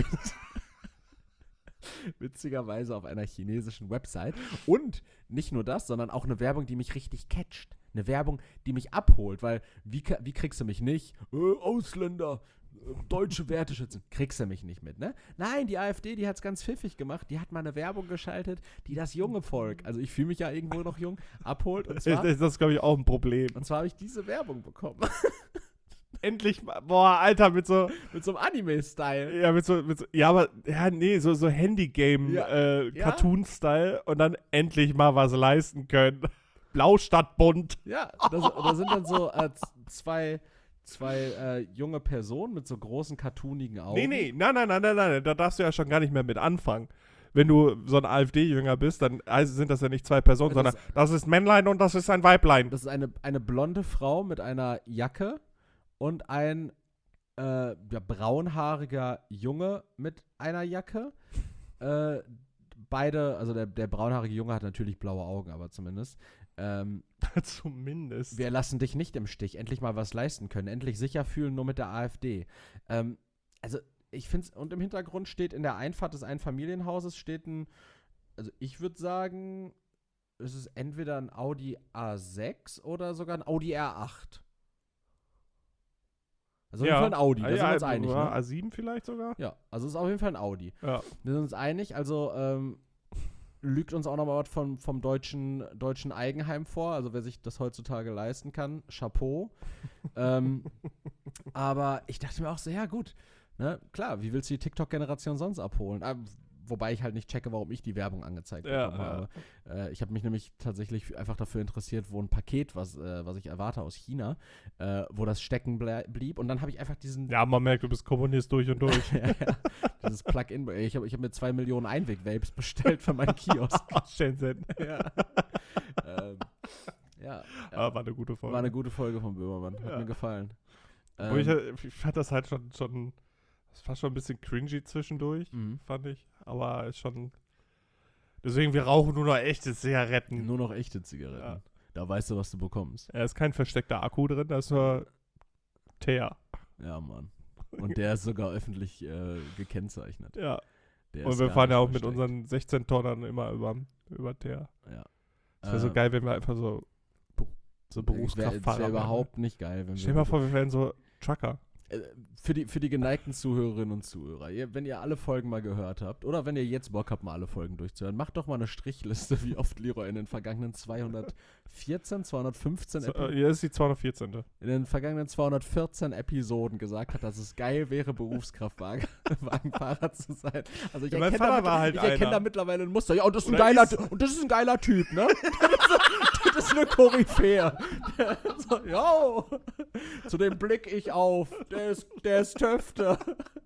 Witzigerweise auf einer chinesischen Website. Und nicht nur das, sondern auch eine Werbung, die mich richtig catcht. Eine Werbung, die mich abholt, weil wie, ka- wie kriegst du mich nicht? Äh, Ausländer, äh, deutsche Werte schützen. Kriegst du mich nicht mit, ne? Nein, die AfD, die hat es ganz pfiffig gemacht. Die hat mal eine Werbung geschaltet, die das junge Volk, also ich fühle mich ja irgendwo noch jung, abholt. Und Das, zwar, das ist, glaube ich, auch ein Problem. und zwar habe ich diese Werbung bekommen. Endlich mal, boah, Alter, mit so, Mit so einem Anime-Style. ja, mit so, mit so, ja, aber, ja, nee, so, so Ja. Handygame-Cartoon-Style und dann endlich mal was leisten können. Blau statt bunt. Ja, da, si- da sind dann so äh, z- zwei, zwei äh, junge Personen mit so großen, cartoonigen Augen. Nee, nee, nein, nein, nein, nein, nein, da darfst du ja schon gar nicht mehr mit anfangen. Wenn du so ein AfD-Jünger bist, dann also sind das ja nicht zwei Personen, Das- sondern das ist Männlein und das ist ein Weiblein. Das ist eine, eine blonde Frau mit einer Jacke und ein äh, ja, braunhaariger Junge mit einer Jacke. Äh, beide, also der, der braunhaarige Junge hat natürlich blaue Augen, aber zumindest. Ähm, Zumindest. Wir lassen dich nicht im Stich. Endlich mal was leisten können. Endlich sicher fühlen, nur mit der AfD. Ähm, also, ich finde es, und im Hintergrund steht in der Einfahrt des Einfamilienhauses steht ein, also ich würde sagen, es ist entweder ein Audi A sechs oder sogar ein Audi R acht. Also auf jeden Fall ein Audi, da ja, sind wir uns also, einig. ja, Ne? A sieben vielleicht sogar? Ja, also es ist auf jeden Fall ein Audi. Ja. Wir sind uns einig, also ähm, lügt uns auch noch mal was vom, vom deutschen, deutschen Eigenheim vor, also wer sich das heutzutage leisten kann, Chapeau. ähm, aber ich dachte mir auch so, ja gut, ne, klar, wie willst du die TikTok-Generation sonst abholen? Ähm, Wobei ich halt nicht checke, warum ich die Werbung angezeigt Ja, bekommen ja. habe. Äh, ich habe mich nämlich tatsächlich einfach dafür interessiert, wo ein Paket, was, äh, was ich erwarte aus China, äh, wo das stecken blei- blieb. Und dann habe ich einfach diesen Ja, man merkt, du bist Kommunist durch und durch. ja, ja, dieses Plug-in. Ich habe ich hab mir zwei Millionen Einweg-Vapes bestellt für meinen Kiosk. Shenzhen. ja. ähm, ja, ja. Ah, war eine gute Folge. War eine gute Folge von Böhmermann. Hat Ja. mir gefallen. Wo ich, Ähm, halt- ich fand das halt schon, schon, das war schon ein bisschen cringy zwischendurch, mhm. fand ich. Aber ist schon, deswegen, wir rauchen nur noch echte Zigaretten. Nur noch echte Zigaretten. Ja. Da weißt du, was du bekommst. Da ist kein versteckter Akku drin, da ist nur Teer. Ja, Mann. Und der ist sogar öffentlich äh, gekennzeichnet. Ja. Der Und ist wir gar fahren ja nicht auch mit versteckt. unseren sechzehn Tonnern immer über, über Teer. Ja. Das wäre so Ähm, geil, wenn wir einfach so, so Das wäre Berufskraftfahrer wär wären. überhaupt nicht geil, wenn Stell dir wir mal vor, wir wären so Trucker. Äh, für die, für die geneigten Zuhörerinnen und Zuhörer, ihr, wenn ihr alle Folgen mal gehört habt, oder wenn ihr jetzt Bock habt, mal alle Folgen durchzuhören, macht doch mal eine Strichliste, wie oft Leroy in den vergangenen zweihundertvierzehn, zweihundertfünfzehn, So, Epi- äh, hier ist die zweihundertvierzehn. in den vergangenen zweihundertvierzehn Episoden gesagt hat, dass es geil wäre, Berufskraftwagenfahrer zu sein. Also ich Ja, mein erkenne Vater da, war halt ich erkenne einer. da mittlerweile ein Muster. Ja, und das ist ein Oder geiler, ist- und das ist ein geiler Typ, ne? Das ist eine Koryphäe. So, yo, zu dem blick ich auf. Der ist, der ist Töfte.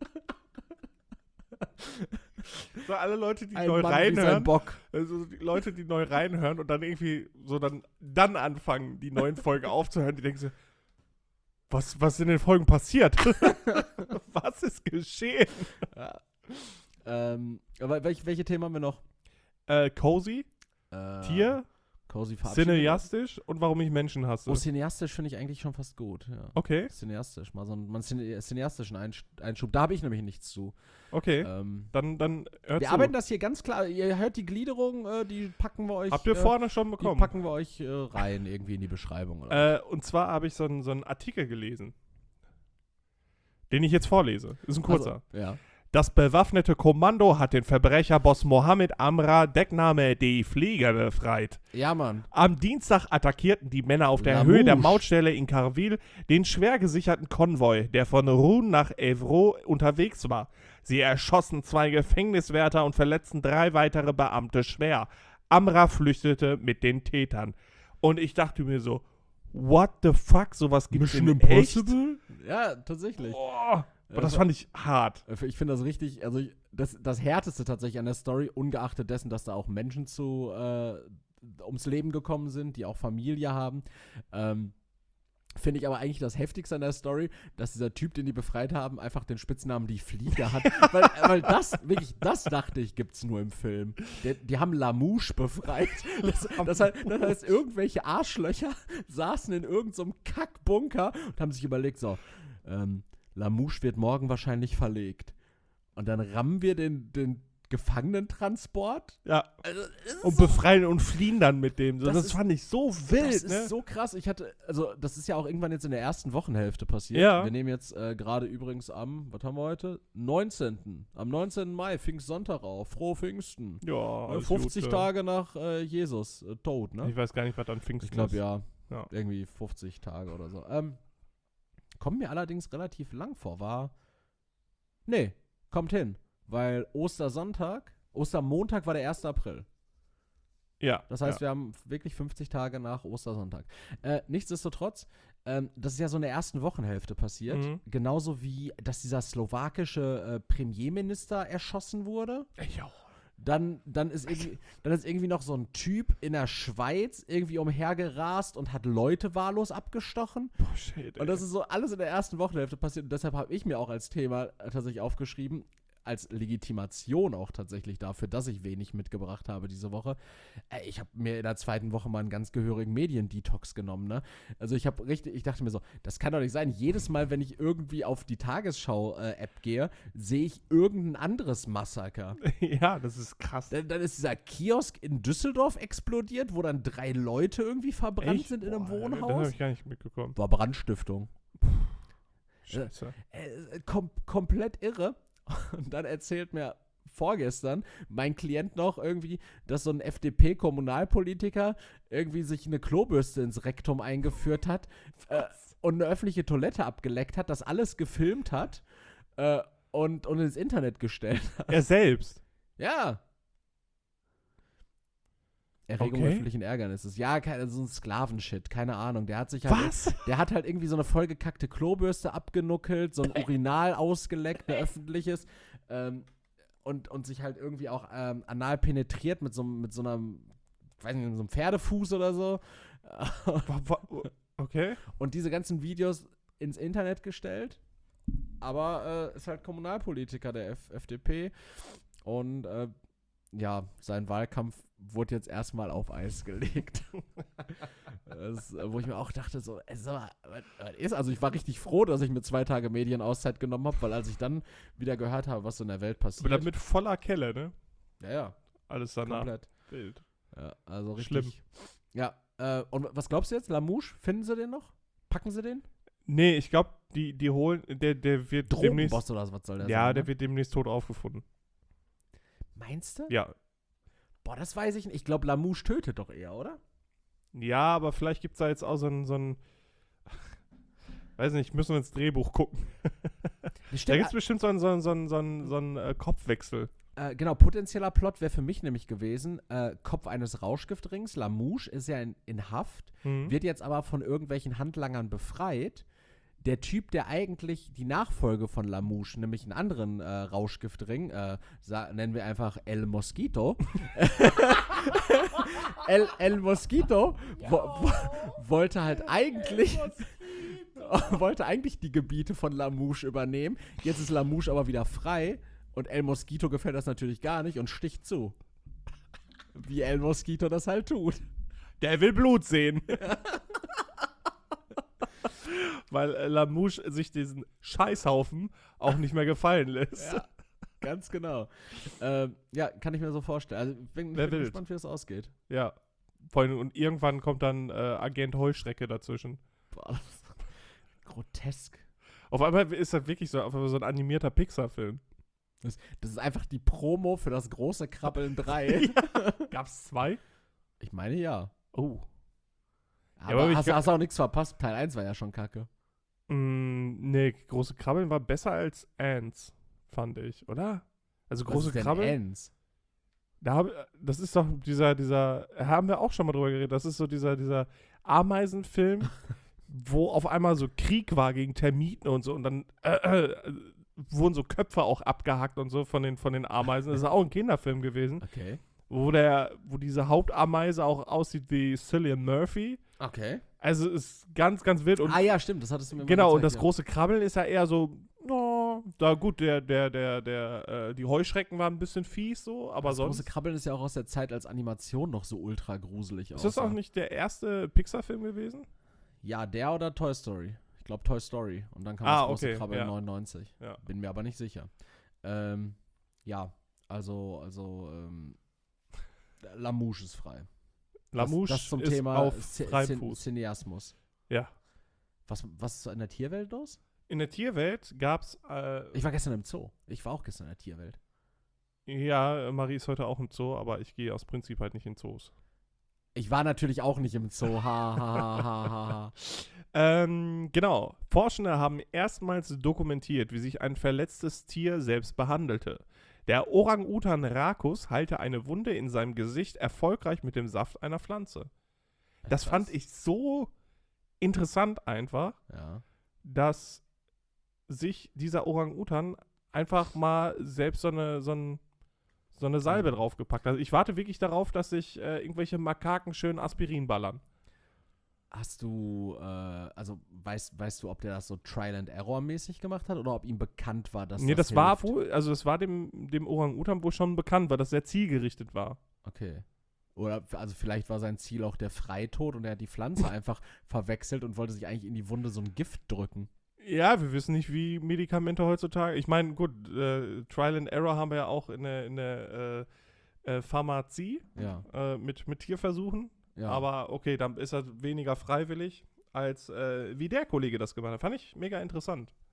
So alle Leute, die Ein neu Mann wie sein reinhören, Bock. also die Leute, die neu reinhören und dann irgendwie so dann, dann anfangen, die neuen Folgen aufzuhören, die denken so, was, was ist in den Folgen passiert? Was ist geschehen? Ja. Ähm, aber welche, welche Themen haben wir noch? Äh, cozy, Äh, Tier, Cozy Verabschiedung. cineastisch und warum ich Menschen hasse. Oh, cineastisch finde ich eigentlich schon fast gut. Ja. Okay, Cineastisch, mal so einen, mal einen cine, cineastischen Einsch- Einschub. Da habe ich nämlich nichts zu. okay. Ähm, Dann, dann hört wir zu. arbeiten das hier ganz klar. Ihr hört die Gliederung, äh, die packen wir euch. Habt ihr äh, vorne schon Die bekommen? packen wir euch äh, rein, irgendwie in die Beschreibung. Oder? Äh, und zwar habe ich so einen, so einen Artikel gelesen, den ich jetzt vorlese. Ist ein kurzer. Also, ja. Das bewaffnete Kommando hat den Verbrecherboss Mohammed Amra, Deckname Die Flieger, befreit. Ja, Mann. Am Dienstag attackierten die Männer auf der Lamouche. Höhe der Mautstelle in Carville den schwer gesicherten Konvoi, der von Rouen nach Évreux unterwegs war. Sie erschossen zwei Gefängniswärter und verletzten drei weitere Beamte schwer. Amra flüchtete mit den Tätern. Und ich dachte mir so, what the fuck, sowas gibt's in echt? Ja, tatsächlich. Boah, Ja, aber das fand ich hart. Ich finde das richtig, also ich, das, das Härteste tatsächlich an der Story, ungeachtet dessen, dass da auch Menschen zu äh, ums Leben gekommen sind, die auch Familie haben, ähm, finde ich aber eigentlich das Heftigste an der Story, dass dieser Typ, den die befreit haben, einfach den Spitznamen Die Flieger hat. weil, weil das, wirklich, das dachte ich, gibt's nur im Film. Der, die haben Lamouche befreit. Das, das, heißt, das heißt, irgendwelche Arschlöcher saßen in irgendeinem Kackbunker und haben sich überlegt, so, ähm, Lamouche wird morgen wahrscheinlich verlegt. Und dann rammen wir den, den Gefangenentransport. Ja. Also, es ist Und so, befreien und fliehen dann mit dem. So, Das das ist- fand ich so wild, das ne? ist so krass. Ich hatte, also das ist ja auch irgendwann jetzt in der ersten Wochenhälfte passiert. Ja. Wir nehmen jetzt äh, gerade übrigens am, was haben wir heute? neunzehnten Am neunzehnten Mai, Pfingstsonntag auf. Frohe Pfingsten. Ja, Äh, alles fünfzig gut, ja. Tage nach äh, Jesus äh, tot, ne? Ich weiß gar nicht, was an Pfingsten Ich glaube ist. ja. Ja. Irgendwie fünfzig Tage oder so. Ähm, kommt mir allerdings relativ lang vor. War. Nee, kommt hin. Weil Ostersonntag, Ostermontag war der erste April. Ja. Das heißt, ja. wir haben wirklich fünfzig Tage nach Ostersonntag. Äh, nichtsdestotrotz, ähm, das ist ja so in der ersten Wochenhälfte passiert. Mhm. Genauso wie, dass dieser slowakische äh, Premierminister erschossen wurde. Ja. Dann, dann, ist irgendwie, dann ist irgendwie noch so ein Typ in der Schweiz irgendwie umhergerast und hat Leute wahllos abgestochen. Boah, shit, ey. Und das ist so alles in der ersten Wochenhälfte passiert. Und deshalb habe ich mir auch als Thema äh, tatsächlich aufgeschrieben, als Legitimation auch tatsächlich dafür, dass ich wenig mitgebracht habe diese Woche. Ey, ich habe mir in der zweiten Woche mal einen ganz gehörigen Mediendetox genommen, ne? Also ich habe richtig, ich dachte mir so, das kann doch nicht sein. Jedes Mal, wenn ich irgendwie auf die Tagesschau-App gehe, sehe ich irgendein anderes Massaker. Ja, das ist krass. Dann, dann ist dieser Kiosk in Düsseldorf explodiert, wo dann drei Leute irgendwie verbrannt Echt? sind in einem Boah, Das habe Wohnhaus. ich gar nicht mitbekommen. War Brandstiftung. Scheiße. Äh, äh, kom- komplett irre. Und dann erzählt mir vorgestern mein Klient noch irgendwie, dass so ein F D P-Kommunalpolitiker irgendwie sich eine Klobürste ins Rektum eingeführt hat äh, und eine öffentliche Toilette abgeleckt hat, das alles gefilmt hat äh, und, und ins Internet gestellt hat. Er selbst. Ja. Erregung Okay. öffentlichen Ärgernisses. Ja, kein, so ein Sklavenshit, keine Ahnung. Der hat sich halt, Was? der hat halt irgendwie so eine vollgekackte Klobürste abgenuckelt, so ein Urinal ausgeleckt, ein öffentliches, ähm, und, und sich halt irgendwie auch ähm, anal penetriert mit so, mit so einem, weiß nicht, mit so einem Pferdefuß oder so. Wa- wa- Okay. Und diese ganzen Videos ins Internet gestellt. Aber äh, ist halt Kommunalpolitiker der F- FDP. Und äh, ja, sein Wahlkampf wurde jetzt erstmal auf Eis gelegt. das, wo ich mir auch dachte, so, ey, sag mal, was, was ist? Also ich war richtig froh, dass ich mir zwei Tage Medienauszeit genommen habe, weil als ich dann wieder gehört habe, was so in der Welt passiert. Aber dann mit voller Kelle, ne? ja, ja, Alles danach. komplett. Wild. Ja, also richtig. Schlimm. Ja, äh, und was glaubst du jetzt? Lamouche, finden sie den noch? Packen sie den? Nee, ich glaube, die, die holen, der, der wird demnächst. Drogenboss oder was soll der Ja, sein? der ne? wird demnächst tot aufgefunden. Meinst du? Ja. Boah, das weiß ich nicht. Ich glaube, Lamouche tötet doch eher, oder? Ja, aber vielleicht gibt es da jetzt auch so ein, so ein. Weiß nicht, müssen wir ins Drehbuch gucken. Da Stimmt, gibt es bestimmt so einen, so einen, so einen, so einen, so einen äh, Kopfwechsel. Äh, genau, potenzieller Plot wäre für mich nämlich gewesen, äh, Kopf eines Rauschgiftrings, Lamouche ist ja in, in Haft, Mhm. wird jetzt aber von irgendwelchen Handlangern befreit. Der Typ, der eigentlich die Nachfolge von Lamouche, nämlich einen anderen äh, Rauschgiftring, äh, sa- nennen wir einfach El Mosquito, El, El Mosquito wo, wo, wollte halt eigentlich wollte eigentlich die Gebiete von Lamouche übernehmen. Jetzt ist Lamouche aber wieder frei. Und El Mosquito gefällt das natürlich gar nicht und sticht zu. Wie El Mosquito das halt tut. Der will Blut sehen. Weil äh, Lamouche sich diesen Scheißhaufen auch nicht mehr gefallen lässt. Ja, ganz genau. Ähm, ja, kann ich mir so vorstellen. Also, ich bin, ich Wer bin will. gespannt, wie das ausgeht. Ja. Vor allem, und irgendwann kommt dann äh, Agent Heuschrecke dazwischen. Boah, das ist grotesk. Auf einmal ist das wirklich so, auf einmal so ein animierter Pixar-Film. Das, das ist einfach die Promo für das große Krabbeln drei. Gab's zwei? Ich meine, ja. Oh. Aber, aber ich hast, ga- hast auch nichts verpasst. Teil eins war ja schon kacke. Mm, nee, große Krabbeln war besser als Ants, fand ich, oder? Also Was große ist denn Krabbeln. Ants? Da hab, das ist doch dieser, dieser, haben wir auch schon mal drüber geredet, das ist so dieser, dieser Ameisenfilm, wo auf einmal so Krieg war gegen Termiten und so und dann äh, äh, wurden so Köpfe auch abgehackt und so von den, von den Ameisen. Das ist auch ein Kinderfilm gewesen, Okay. wo der, wo diese Hauptameise auch aussieht wie Cillian Murphy. Okay. Also ist ganz, ganz wild. Und ah ja, stimmt, das hattest du mir mal genau, und gezeigt, das große Krabbeln ist ja eher so, no, da gut, der, der, der, der, äh, die Heuschrecken waren ein bisschen fies so, aber das sonst. große Krabbeln ist ja auch aus der Zeit, als Animation noch so ultra gruselig Ist das aussah. auch nicht der erste Pixar-Film gewesen? Ja, der oder Toy Story. Ich glaube Toy Story. Und dann kam Ah, das große okay, Krabbeln ja. neunundneunzig. Ja. Bin mir aber nicht sicher. Ähm, ja, also, also, ähm, Lamouche ist frei. Lamouche das, das zum ist Thema auf Ci- freiem Cin- Fuß. Cineasmus. Ja. Was, was ist in der Tierwelt los? In der Tierwelt gab's, äh, Ich war gestern im Zoo. Ich war auch gestern in der Tierwelt. ja, Marie ist heute auch im Zoo, aber ich gehe aus Prinzip halt nicht in Zoos. Ich war natürlich auch nicht im Zoo. Ha, ha, ha, ha, ha, ha. Ähm, genau. Forschende haben erstmals dokumentiert, wie sich ein verletztes Tier selbst behandelte. Der Orang-Utan Rakus heilte eine Wunde in seinem Gesicht erfolgreich mit dem Saft einer Pflanze. Das Krass. fand ich so interessant einfach, Ja. dass sich dieser Orang-Utan einfach mal selbst so eine, so ein, so eine Salbe draufgepackt hat. Also ich warte wirklich darauf, dass sich äh, irgendwelche Makaken schön Aspirin ballern. Hast du, äh, also weißt, weißt du, ob der das so Trial and Error mäßig gemacht hat oder ob ihm bekannt war, dass Nee, das das war hilft? wohl, also das war dem, dem Orang-Utan wohl schon bekannt, weil das sehr zielgerichtet war. Okay. Oder f- also vielleicht war sein Ziel auch der Freitod und er hat die Pflanze einfach verwechselt und wollte sich eigentlich in die Wunde so ein Gift drücken. Ja, wir wissen nicht, wie Medikamente heutzutage. Ich meine, gut, äh, Trial and Error haben wir ja auch in der, in der äh, äh, Pharmazie Ja. äh, mit, mit Tierversuchen. ja. Aber okay, dann ist er weniger freiwillig, als äh, wie der Kollege das gemacht hat. Fand ich mega interessant.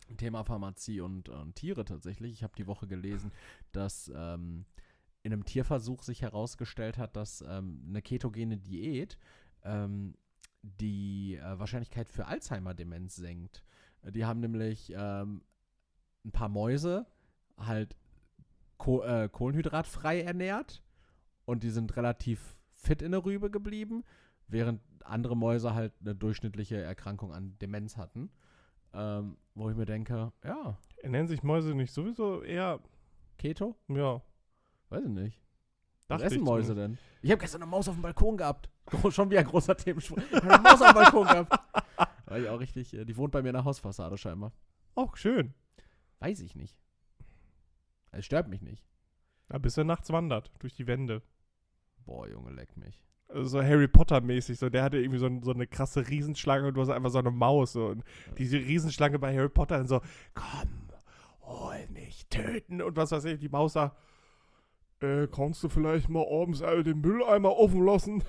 Thema Pharmazie und, und Tiere tatsächlich. Ich habe die Woche gelesen, dass ähm, in einem Tierversuch sich herausgestellt hat, dass ähm, eine ketogene Diät ähm, die äh, Wahrscheinlichkeit für Alzheimer-Demenz senkt. Die haben nämlich ähm, ein paar Mäuse halt ko- äh, kohlenhydratfrei ernährt und die sind relativ fit in der Rübe geblieben, während andere Mäuse halt eine durchschnittliche Erkrankung an Demenz hatten. Ähm, wo ich mir denke, ja. Ernähren sich Mäuse nicht sowieso eher, Keto? ja. Weiß ich nicht. Was Dachte essen ich Mäuse zumindest. denn? Ich habe gestern eine Maus auf dem Balkon gehabt. Gro- Schon wieder ein großer Themensprung. Ich habe eine Maus auf dem Balkon gehabt. War ich auch richtig, äh, die wohnt bei mir in der Hausfassade scheinbar. Auch schön. Weiß ich nicht. Es stört mich nicht. Ja, bis er nachts wandert, durch die Wände. Boah, Junge, leck mich. Also so Harry Potter-mäßig. So, der hatte irgendwie so, ein, so eine krasse Riesenschlange und du hast einfach so eine Maus. So. Und diese Riesenschlange bei Harry Potter dann so, komm, hol mich, töten. Und was weiß ich, die Maus sagt, äh, kannst du vielleicht mal abends all den Mülleimer offen lassen?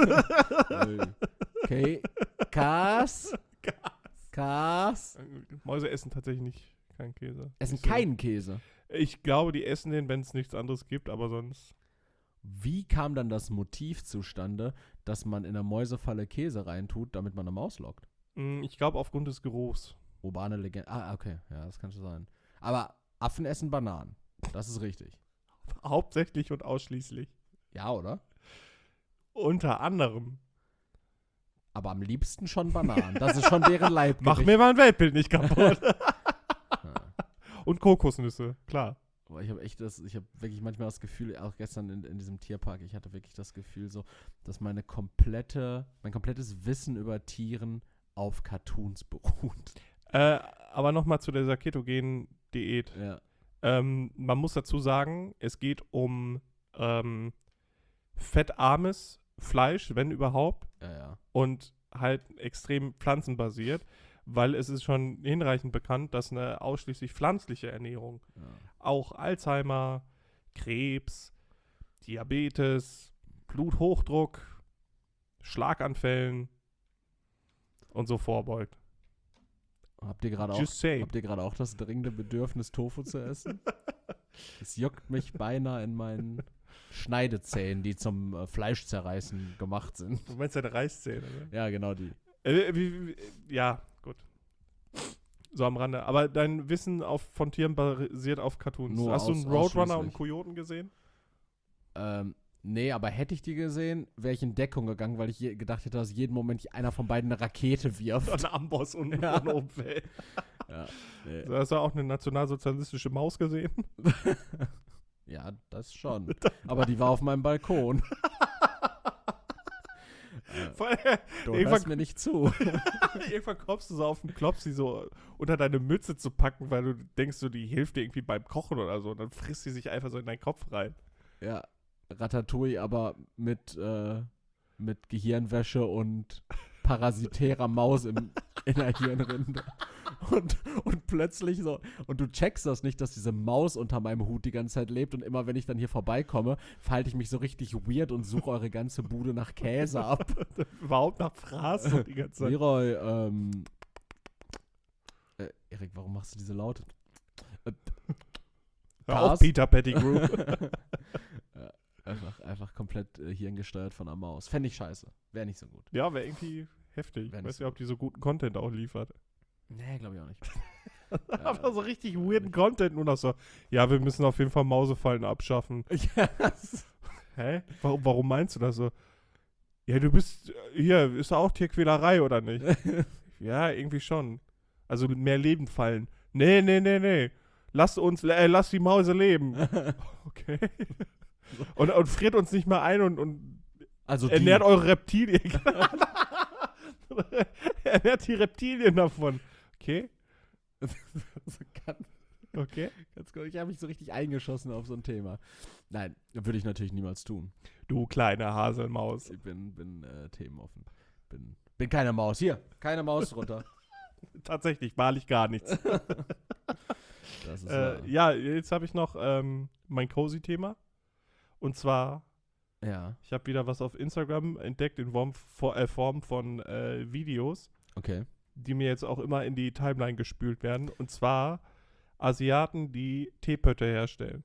Okay. Kas. Kas. Mäuse essen tatsächlich nicht keinen Käse. Essen Nicht so. keinen Käse. Ich glaube, die essen den, wenn es nichts anderes gibt, aber sonst. Wie kam dann das Motiv zustande, dass man in der Mäusefalle Käse reintut, damit man eine Maus lockt? Mh, ich glaube, aufgrund des Geruchs. Urbane Legende. Ah, okay. Ja, das kann schon sein. Aber Affen essen Bananen. Das ist richtig. Hauptsächlich und ausschließlich. Ja, oder? Unter anderem. Aber am liebsten schon Bananen. Das ist schon deren Leibgericht. Mach mir mein Weltbild nicht kaputt. Ja. Und Kokosnüsse, klar. Aber ich habe echt das, ich habe wirklich manchmal das Gefühl, auch gestern in, in diesem Tierpark, ich hatte wirklich das Gefühl so, dass meine komplette, mein komplettes Wissen über Tieren auf Cartoons beruht. Äh, aber nochmal zu dieser ketogenen Diät. Ja. Ähm, man muss dazu sagen, es geht um ähm, fettarmes Fleisch, wenn überhaupt, Ja, ja. und halt extrem pflanzenbasiert, weil es ist schon hinreichend bekannt, dass eine ausschließlich pflanzliche Ernährung ja. auch Alzheimer, Krebs, Diabetes, Bluthochdruck, Schlaganfällen und so vorbeugt. Habt ihr gerade auch, Just saying. habt ihr gerade auch das dringende Bedürfnis, Tofu zu essen? Es juckt mich beinahe in meinen Schneidezähnen, die zum äh, Fleischzerreißen gemacht sind. Du meinst deine Reißzähne, ne? Ja, genau die. Äh, wie, wie, ja, gut. So am Rande. Aber dein Wissen auf, von Tieren basiert auf Cartoons. Nur Hast aus- du einen Roadrunner und ausschließlich. Kojoten gesehen? Ähm, nee, aber hätte ich die gesehen, wäre ich in Deckung gegangen, weil ich je, gedacht hätte, dass jeden Moment einer von beiden eine Rakete wirft. Ein Amboss und Ja. ein Umfeld. Ja, nee. So, hast du auch eine nationalsozialistische Maus gesehen? Ja, das schon. Aber die war auf meinem Balkon. äh, Vor allem, du irgendwann- hörst mir nicht zu. Irgendwann kommst du so auf den Klops, sie so unter deine Mütze zu packen, weil du denkst, so, die hilft dir irgendwie beim Kochen oder so. Und dann frisst sie sich einfach so in deinen Kopf rein. Ja, Ratatouille, aber mit, äh, mit Gehirnwäsche und parasitärer Maus im, in der Hirnrinde. Und, und plötzlich so, und du checkst das nicht, dass diese Maus unter meinem Hut die ganze Zeit lebt und immer, wenn ich dann hier vorbeikomme, verhalte ich mich so richtig weird und suche eure ganze Bude nach Käse ab. Überhaupt nach Fraß und die ganze Zeit. Leroy, ähm, äh, Erik, warum machst du diese Laute? Äh, Hör auf, Cars? Peter Pettigrew. ja, einfach, einfach komplett äh, hirngesteuert von einer Maus. Fände ich scheiße. Wäre nicht so gut. Ja, wäre irgendwie heftig. Wär Ich nicht weiß so ja, ob die so guten Content auch liefert. Nee, glaube ich auch nicht. Aber so richtig weirden Content, nur noch so, ja, wir müssen auf jeden Fall Mausefallen abschaffen. Yes. Hä? Warum, warum meinst du das so? Ja, du bist, hier, ist da auch Tierquälerei, oder nicht? Ja, irgendwie schon. Also mehr Leben fallen. Nee, nee, nee, nee. Lasst uns, äh, lass die Mäuse leben. Okay. Und, und friert uns nicht mal ein und, und Also ernährt die, eure Reptilien. Ernährt die Reptilien davon. Okay, so ganz, okay. ganz gut. Ich habe mich so richtig eingeschossen auf so ein Thema. Nein, würde ich natürlich niemals tun. Du kleine Haselmaus. Ich bin, bin äh, themenoffen. Bin, bin keine Maus. Hier, keine Maus drunter. Tatsächlich, wahrlich gar nichts. Das ist äh, wahr. ja, jetzt habe ich noch ähm, mein Cozy-Thema. Und zwar, Ja, ich habe wieder was auf Instagram entdeckt in Form, vor- äh, Form von äh, Videos. okay. die mir jetzt auch immer in die Timeline gespült werden. Und zwar Asiaten, die Teepötte herstellen.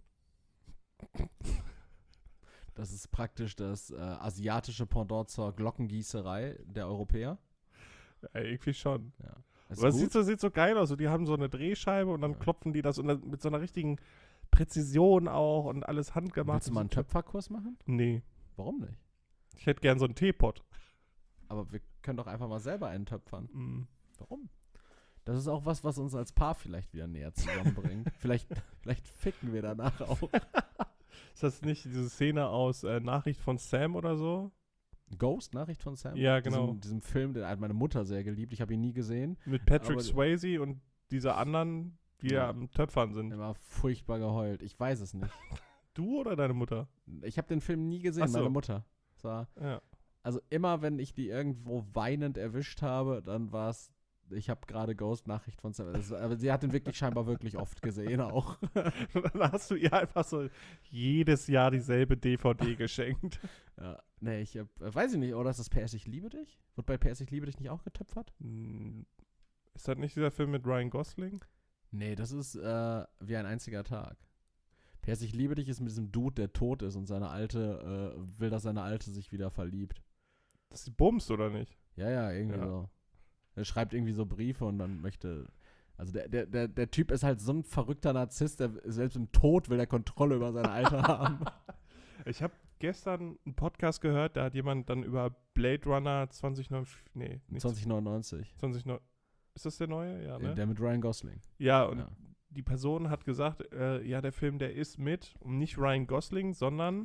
Das ist praktisch das äh, asiatische Pendant zur Glockengießerei der Europäer. Ja, irgendwie schon. Ja. Aber es sieht so, sieht so geil aus. Die haben so eine Drehscheibe und dann ja. klopfen die das und dann mit so einer richtigen Präzision auch und alles handgemacht. Willst du mal einen Töpferkurs machen? Nee. Warum nicht? Ich hätte gern so einen Teepot. Aber wir können doch einfach mal selber einen töpfern. Mm. Warum? Das ist auch was, was uns als Paar vielleicht wieder näher zusammenbringt. vielleicht, vielleicht ficken wir danach auch. Ist das nicht diese Szene aus äh, Nachricht von Sam oder so? Ghost, Nachricht von Sam? Ja, genau. Diesem, diesem Film, den hat meine Mutter sehr geliebt. Ich habe ihn nie gesehen. Mit Patrick Aber- Swayze und dieser anderen, die ja Ja. am Töpfern sind. Immer furchtbar geheult. Ich weiß es nicht. Du oder deine Mutter? Ich habe den Film nie gesehen, Ach so. meine Mutter. Es war, Ja. also immer, wenn ich die irgendwo weinend erwischt habe, dann war es, ich habe gerade Ghost Nachricht von Sam. Das, aber sie hat den wirklich scheinbar wirklich oft gesehen auch. Dann hast du ihr einfach so jedes Jahr dieselbe D V D geschenkt. Ja, nee, ich hab, äh, weiß ich nicht, oder ist das P S Ich liebe dich? Wird bei P S Ich liebe dich nicht auch getöpfert? Hm, Ist das nicht dieser Film mit Ryan Gosling? Nee, das ist äh, wie ein einziger Tag. P S Ich liebe dich ist mit diesem Dude, der tot ist und seine Alte, äh, will, dass seine Alte sich wieder verliebt. Das ist die Bums, oder nicht? Ja, ja, irgendwie Ja. so. Er schreibt irgendwie so Briefe und dann möchte. Also der, der, der, der Typ ist halt so ein verrückter Narzisst, der selbst im Tod will er Kontrolle über seine Alte haben. Ich habe gestern einen Podcast gehört, da hat jemand dann über Blade Runner zwanzig neun, nee, nicht zwanzig neunundneunzig. zwanzig neun. Ist das der neue? Ja, ne? Der mit Ryan Gosling. Ja, und Ja. die Person hat gesagt, äh, ja, der Film, der ist mit, und nicht Ryan Gosling, sondern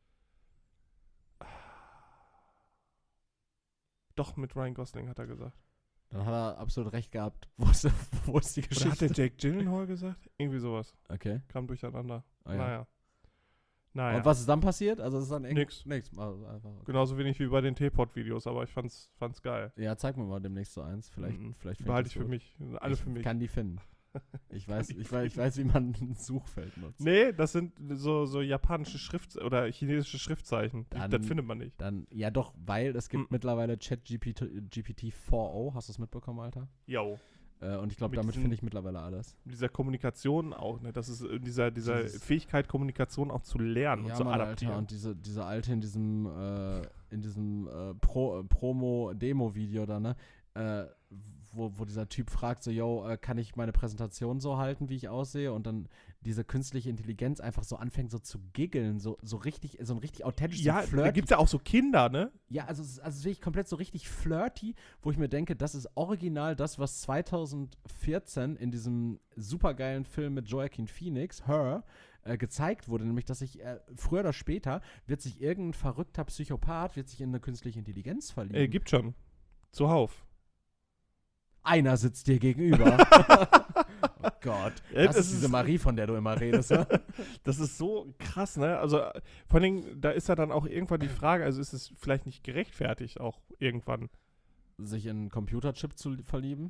doch mit Ryan Gosling, hat er gesagt. Dann hat er absolut recht gehabt. Wo ist, wo ist die Oder Geschichte? hat der Jake Gyllenhaal gesagt? Irgendwie sowas. Okay. Kam durcheinander. Ah, ja. Naja. Naja. Und was ist dann passiert? Also es ist dann irgendwie Nix. Nix. Also einfach, okay. Genauso wenig wie bei den Teepot-Videos, aber ich fand's, fand's geil. Ja, zeig mir mal demnächst so eins. Vielleicht, Mhm. vielleicht Die fängt behalte das ich für gut. mich. Alle ich für mich. kann die finden. Ich weiß, die ich, weiß, ich weiß, wie man ein Suchfeld nutzt. Nee, das sind so, so japanische Schrift oder chinesische Schriftzeichen. Die, Dann- das findet man nicht. Dann, ja doch, weil es gibt Mhm. mittlerweile ChatGPT vier Punkt0. Hast du es mitbekommen, Alter? Jo. Äh, und ich glaube, Mit damit diesen- finde ich mittlerweile alles. Mit dieser Kommunikation auch, ne? Das ist äh, dieser, dieser Dieses- Fähigkeit, Kommunikation auch zu lernen und Ja, zu Mann, adaptieren. Alter, und diese, diese Alte in diesem, äh, in diesem äh, Pro, äh, Promo-Demo-Video da, ne? Äh, wo, wo dieser Typ fragt so, yo, äh, kann ich meine Präsentation so halten, wie ich aussehe? Und dann diese künstliche Intelligenz einfach so anfängt so zu giggeln, so, so richtig, so ein richtig authentisches Ja, da Flirt. gibt's ja auch so Kinder, ne? Ja, also es ist also wirklich komplett so richtig flirty, wo ich mir denke, das ist original das, was zwanzig vierzehn in diesem supergeilen Film mit Joaquin Phoenix, Her, äh, gezeigt wurde, nämlich, dass sich äh, früher oder später wird sich irgendein verrückter Psychopath, wird sich in eine künstliche Intelligenz verlieben. Äh, gibt schon. Zuhauf. Einer sitzt dir gegenüber. Oh Gott. Ja, Das das ist diese ist- Marie, von der du immer redest. Ja? Das ist so krass, ne? Also äh, vor allen Dingen, da ist ja dann auch irgendwann die Frage, also ist es vielleicht nicht gerechtfertigt auch irgendwann. Sich in einen Computerchip zu verlieben.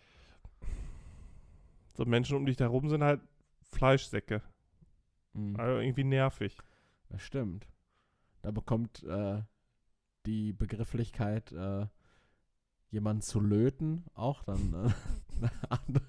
So Menschen um dich herum sind halt Fleischsäcke. Mhm. Also irgendwie nervig. Das stimmt. Da bekommt äh, die Begrifflichkeit, äh, jemanden zu löten, auch dann äh, eine andere.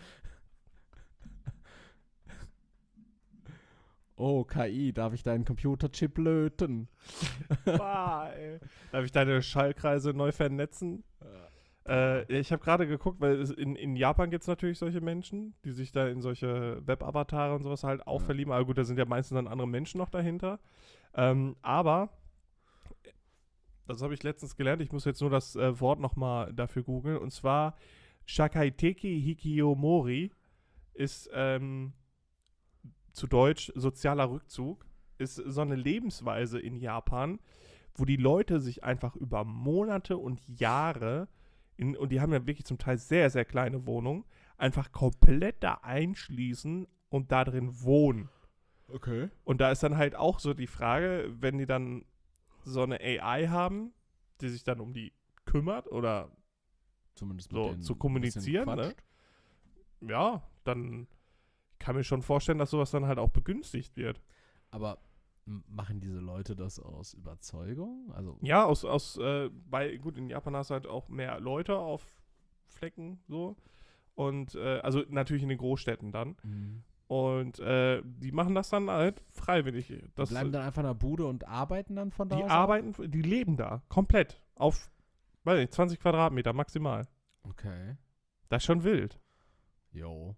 Oh, K I, darf ich deinen Computerchip löten? Bah, ey. Darf ich deine Schallkreise neu vernetzen? Äh, ich habe gerade geguckt, weil es in, in Japan gibt es natürlich solche Menschen, die sich da in solche Web-Avatare und sowas halt auch Ja. verlieben. Aber gut, da sind ja meistens dann andere Menschen noch dahinter. Ähm, aber, das habe ich letztens gelernt, ich muss jetzt nur das äh, Wort nochmal dafür googeln. Und zwar Shakaiteki Hikiyomori ist ähm, zu Deutsch sozialer Rückzug, ist so eine Lebensweise in Japan, wo die Leute sich einfach über Monate und Jahre, in, und die haben ja wirklich zum Teil sehr, sehr kleine Wohnungen, einfach komplett da einschließen und da drin wohnen. Okay. Und da ist dann halt auch so die Frage, wenn die dann so eine A I haben, die sich dann um die kümmert oder Zumindest so denen zu ein bisschen kommunizieren, ne? quatscht. Ja, dann kann mir schon vorstellen, dass sowas dann halt auch begünstigt wird. Aber m- machen diese Leute das aus Überzeugung? Also, Ja, aus, aus äh, bei, gut, in Japan hast du halt auch mehr Leute auf anstecken, so. Und, äh, also natürlich in den Großstädten dann. Mhm. Und äh, die machen das dann halt freiwillig. Das, Die bleiben dann einfach in der Bude und arbeiten dann von da die aus? arbeiten, die leben da, komplett. Auf, weiß nicht, zwanzig Quadratmeter maximal. Okay. Das ist schon wild. Jo.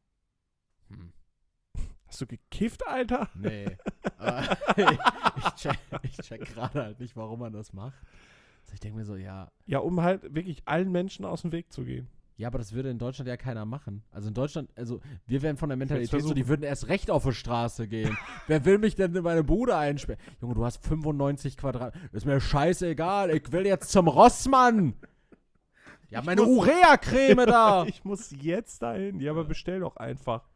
Hm. Hast du gekifft, Alter? Nee. Aber ich check, ich check gerade halt nicht, warum man das macht. Also ich denke mir so, ja. Ja, um halt wirklich allen Menschen aus dem Weg zu gehen. Ja, aber das würde in Deutschland ja keiner machen. Also in Deutschland, also wir wären von der Mentalität so, versuchen. die würden erst recht auf die Straße gehen. Wer will mich denn in meine Bude einsperren? Junge, du hast fünfundneunzig Quadrat. Ist mir scheißegal, ich will jetzt zum Rossmann. Ja, meine Urea-Creme da. Ich muss jetzt dahin. Ja, aber bestell doch einfach.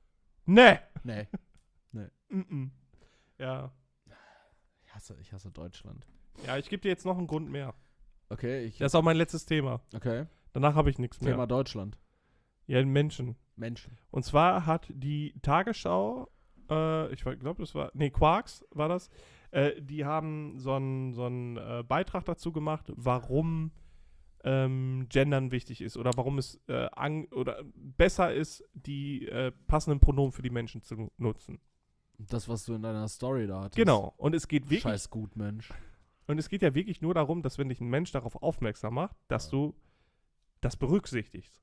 Ne. Nee. Mm-mm. Ja. Ich hasse, ich hasse Deutschland. Ja, ich gebe dir jetzt noch einen Grund mehr. Okay, ich. Das ist auch mein letztes Thema. Okay. Danach habe ich nichts mehr. Thema Deutschland. Ja, Menschen. Menschen. Und zwar hat die Tagesschau, äh, ich glaube, das war, nee, Quarks war das, äh, die haben so einen so einen, äh, Beitrag dazu gemacht, warum ähm, Gendern wichtig ist oder warum es äh, an, oder besser ist, die äh, passenden Pronomen für die Menschen zu nu- nutzen. Das, was du in deiner Story da hattest. Genau. Und es geht wirklich, Scheiß gut, Mensch. und es geht ja wirklich nur darum, dass wenn dich ein Mensch darauf aufmerksam macht, dass Ja. du das berücksichtigst.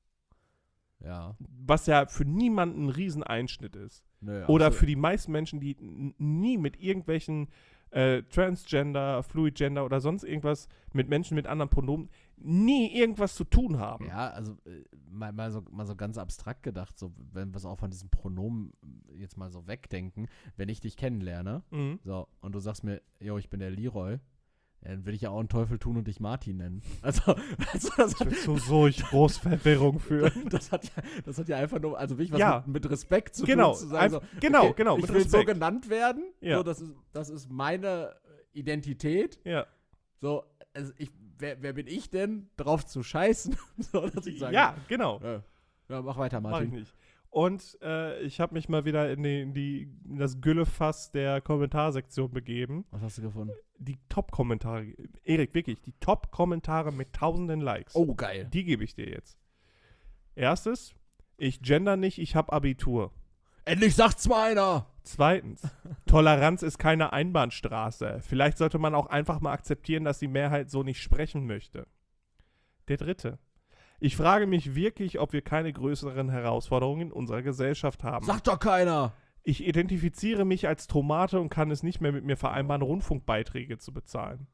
Ja. Was ja für niemanden ein Rieseneinschnitt ist. Nö, Oder absolut. für die meisten Menschen, die n- nie mit irgendwelchen äh, Transgender, Fluidgender oder sonst irgendwas mit Menschen mit anderen Pronomen nie irgendwas zu tun haben. Ja, also äh, mal, mal, so, mal so ganz abstrakt gedacht, so wenn wir es auch von diesen Pronomen jetzt mal so wegdenken, wenn ich dich kennenlerne, Mhm. so, und du sagst mir, yo, ich bin der Leroy, dann würde ich ja auch einen Teufel tun und dich Martin nennen. Also, also das, Das hat, wird zu solch groß Verwirrung führen. das, hat ja, das hat ja einfach nur, also wirklich was Ja. mit, mit Respekt zu Genau, tun, zu sagen, so, einf- genau, okay, genau, ich mit will so Respekt. genannt werden, Ja. so, das ist, das ist meine Identität, Ja. so, also ich, wer, wer bin ich denn, drauf zu scheißen, so, dass ich sage, Ja, genau. Ja, ja, mach weiter, Mach ich Martin. nicht. Und äh, ich habe mich mal wieder in, die, in, die, in das Güllefass der Kommentarsektion begeben. Was hast du gefunden? Die Top-Kommentare, Erik, wirklich, die Top-Kommentare mit tausenden Likes. Oh, geil. Die gebe ich dir jetzt. Erstes, ich gender nicht, ich habe Abitur. Endlich sagt's mal einer! Zweitens, Toleranz ist keine Einbahnstraße. Vielleicht sollte man auch einfach mal akzeptieren, dass die Mehrheit so nicht sprechen möchte. Der dritte, ich frage mich wirklich, ob wir keine größeren Herausforderungen in unserer Gesellschaft haben. Sagt doch keiner! Ich identifiziere mich als Tomate und kann es nicht mehr mit mir vereinbaren, Rundfunkbeiträge zu bezahlen.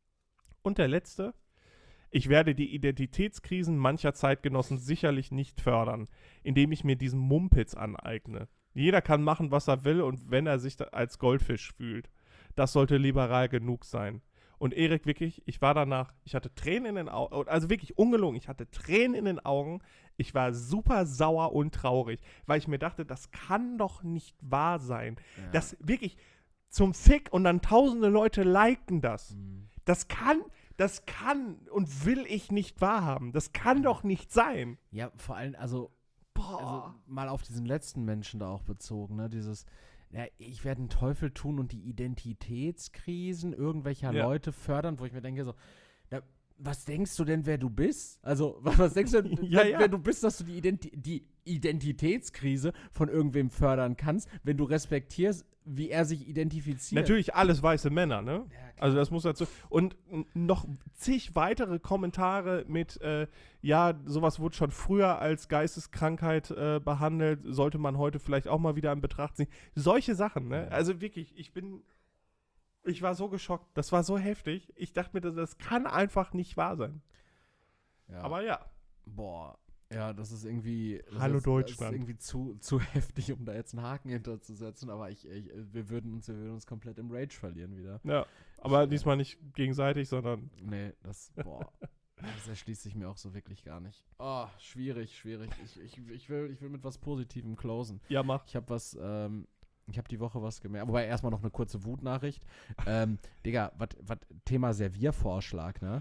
Und der letzte, ich werde die Identitätskrisen mancher Zeitgenossen sicherlich nicht fördern, indem ich mir diesen Mumpitz aneigne. Jeder kann machen, was er will, und wenn er sich da als Goldfisch fühlt. Das sollte liberal genug sein. Und Erik, wirklich, ich war danach, ich hatte Tränen in den Augen, also wirklich ungelogen, ich hatte Tränen in den Augen. Ich war super sauer und traurig, weil ich mir dachte, das kann doch nicht wahr sein. Ja. Das wirklich zum Fick und dann tausende Leute liken das. Mhm. Das kann, das kann und will ich nicht wahrhaben. Das kann doch nicht sein. Ja, vor allem, also, Boah. also mal auf diesen letzten Menschen da auch bezogen, ne? Dieses, ja, ich werde einen Teufel tun und die Identitätskrisen irgendwelcher Ja. Leute fördern, wo ich mir denke, so, na, was denkst du denn, wer du bist? Also, was, was denkst du denn, Ja, wer, ja. wer du bist, dass du die, Identi die Identitätskrise von irgendwem fördern kannst, wenn du respektierst, wie er sich identifiziert? Natürlich alles weiße Männer, ne? Ja, klar. Also das muss dazu. Und n- noch zig weitere Kommentare mit, äh, ja, sowas wurde schon früher als Geisteskrankheit äh, behandelt, sollte man heute vielleicht auch mal wieder in Betracht ziehen. Solche Sachen, ne? Ja. Also wirklich, ich bin, ich war so geschockt. Das war so heftig. Ich dachte mir, das, das kann einfach nicht wahr sein. Ja. Aber ja. Boah, ja, das ist irgendwie. Das Hallo ist, Deutschland. Das ist irgendwie zu, zu heftig, um da jetzt einen Haken hinterzusetzen, aber ich, ich, wir, würden uns, wir würden uns komplett im Rage verlieren wieder. Ja. Aber Ich, äh, diesmal nicht gegenseitig, sondern. Nee, das, boah, das erschließt sich mir auch so wirklich gar nicht. Oh, schwierig, schwierig. Ich, ich, ich, will, ich will mit was Positivem closen. Ja, mach. Ich habe was, ähm, ich habe die Woche was gemerkt. Wobei erstmal noch eine kurze Wutnachricht. ähm, Digga, was Thema Serviervorschlag, ne?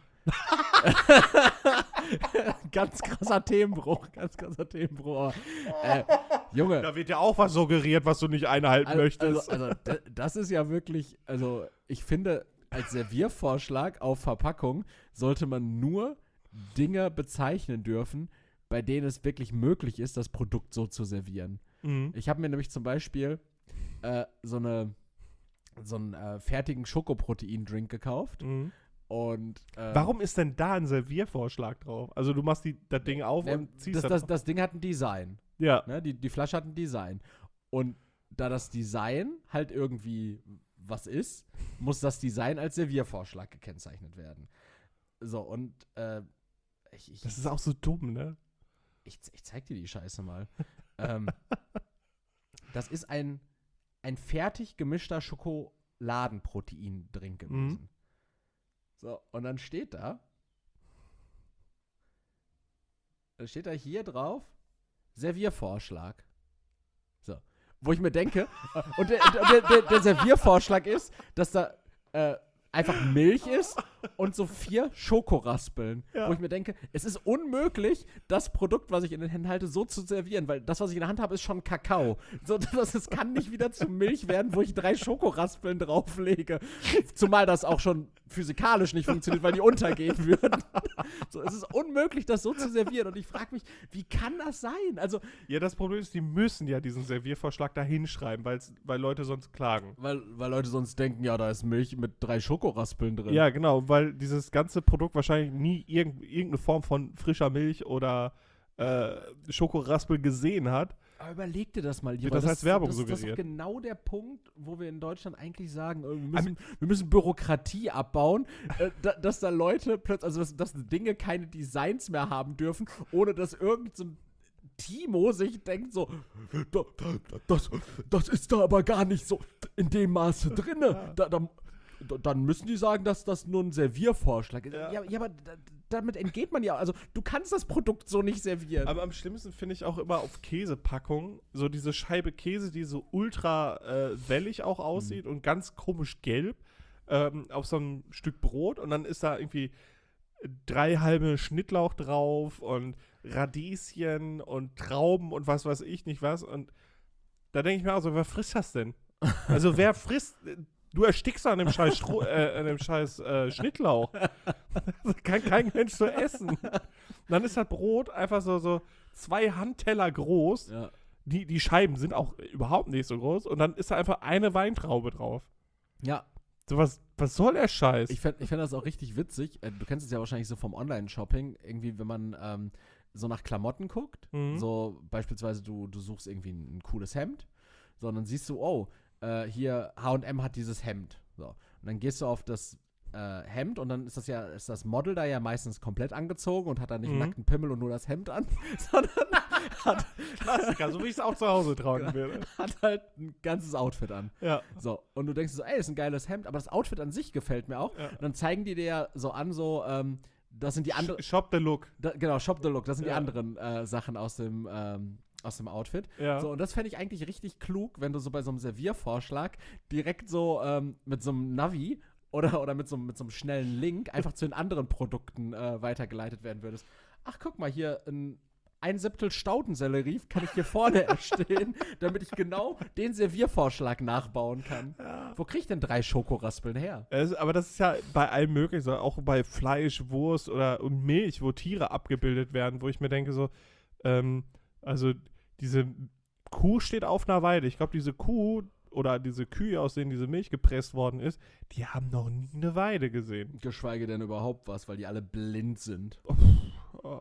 Ganz krasser Themenbruch, ganz krasser Themenbruch. Äh, Junge, Da wird ja auch was suggeriert, was du nicht einhalten also, möchtest. also, also d- das ist ja wirklich, also ich finde, als Serviervorschlag auf Verpackung sollte man nur Dinge bezeichnen dürfen, bei denen es wirklich möglich ist, das Produkt so zu servieren. Mhm. Ich habe mir nämlich zum Beispiel äh, so, eine, so einen äh, fertigen Schokoprotein-Drink gekauft. Mhm. Und, äh, Warum ist denn da ein Serviervorschlag drauf? Also du machst die, das Ding auf äh, und ziehst das, das das, drauf. das Ding hat ein Design. Ja. Ne? Die, die Flasche hat ein Design. Und da das Design halt irgendwie was ist, muss das Design als Serviervorschlag gekennzeichnet werden. So, und äh, ich, ich, Das ist auch so dumm, ne? ich, ich zeig dir die Scheiße mal. ähm, das ist ein, ein fertig gemischter Schokoladenprotein-Drink gewesen. Mhm. So, und dann steht da, dann steht da hier drauf, Serviervorschlag. So, wo ich mir denke, äh, und der, der, der, der Serviervorschlag ist, dass da äh, einfach Milch ist und so vier Schokoraspeln. Ja. Wo ich mir denke, es ist unmöglich, das Produkt, was ich in den Händen halte, so zu servieren, weil das, was ich in der Hand habe, ist schon Kakao. So, das, es kann nicht wieder zu Milch werden, wo ich drei Schokoraspeln drauflege. Zumal das auch schon physikalisch nicht funktioniert, weil die untergehen würden. So, es ist unmöglich, das so zu servieren. Und ich frage mich, wie kann das sein? Also, Ja, das Problem ist, die müssen ja diesen Serviervorschlag da hinschreiben, weil's- weil Leute sonst klagen. weil, weil Leute sonst denken, ja, da ist Milch mit drei Schokoraspeln drin. Ja, genau, weil dieses ganze Produkt wahrscheinlich nie irgend, irgendeine Form von frischer Milch oder äh, Schokoraspel gesehen hat. Aber überleg dir das mal. Wird das als Werbung das, das, das ist suggeriert. doch genau der Punkt, wo wir in Deutschland eigentlich sagen, äh, wir müssen, wir müssen Bürokratie abbauen, äh, da, dass da Leute plötzlich, also dass, dass Dinge keine Designs mehr haben dürfen, ohne dass irgend so ein Timo sich denkt so, da, da, das, das ist da aber gar nicht so in dem Maße drinne. Da, da, da, dann müssen die sagen, dass das nur ein Serviervorschlag ist. Ja. Ja, ja aber da, damit entgeht man ja. Also du kannst das Produkt so nicht servieren. Aber am schlimmsten finde ich auch immer auf Käsepackungen so diese Scheibe Käse, die so ultra äh, wellig auch aussieht und ganz komisch gelb ähm, auf so einem Stück Brot und dann ist da irgendwie drei halbe Schnittlauch drauf und Radieschen und Trauben und was weiß ich nicht was und da denke ich mir auch so, wer frisst das denn? Also wer frisst, du erstickst an dem scheiß, Stro äh, an dem scheiß äh, Schnittlauch. Das kann kein Mensch so essen. Und dann ist das Brot einfach so, so zwei Handteller groß. Ja. Die, die Scheiben sind auch überhaupt nicht so groß. Und dann ist da einfach eine Weintraube drauf. Ja, So, was, was soll der Scheiß? ich fände ich fänd das auch richtig witzig. Äh, Du kennst es ja wahrscheinlich so vom Online-Shopping. Irgendwie, wenn man ähm, so nach Klamotten guckt. Mhm. So beispielsweise, du, du suchst irgendwie ein, ein cooles Hemd. So, und dann siehst du, oh, äh, hier H und M hat dieses Hemd. So. Und dann gehst du auf das äh, Hemd und dann ist das ja, ist das Model da ja meistens komplett angezogen und hat dann nicht Mhm. einen nackten Pimmel und nur das Hemd an, sondern hat, Klassiker, so wie ich es auch zu Hause tragen würde. hat halt ein ganzes Outfit an. Ja. So, und du denkst so, ey, ist ein geiles Hemd, aber das Outfit an sich gefällt mir auch. Ja. Und dann zeigen die dir ja so an, so, ähm, das sind die anderen, Sh- Shop the Look. da, genau, Shop the Look, das sind Ja. die anderen äh, Sachen aus dem, ähm, aus dem Outfit. Ja. So, und das fände ich eigentlich richtig klug, wenn du so bei so einem Serviervorschlag direkt so ähm, mit so einem Navi oder, oder mit, so, mit so einem schnellen Link einfach zu den anderen Produkten äh, weitergeleitet werden würdest. Ach, guck mal, hier ein ein Siebtel Staudensellerie kann ich hier vorne erstellen, damit ich genau den Serviervorschlag nachbauen kann. Ja. Wo krieg ich denn drei Schokoraspeln her? Es, aber das ist ja bei allem möglich, so auch bei Fleisch, Wurst oder und Milch, wo Tiere abgebildet werden, wo ich mir denke so, ähm, also diese Kuh steht auf einer Weide. Ich glaube, diese Kuh oder diese Kühe, aus denen diese Milch gepresst worden ist, die haben noch nie eine Weide gesehen. Geschweige denn überhaupt was, weil die alle blind sind. Oh.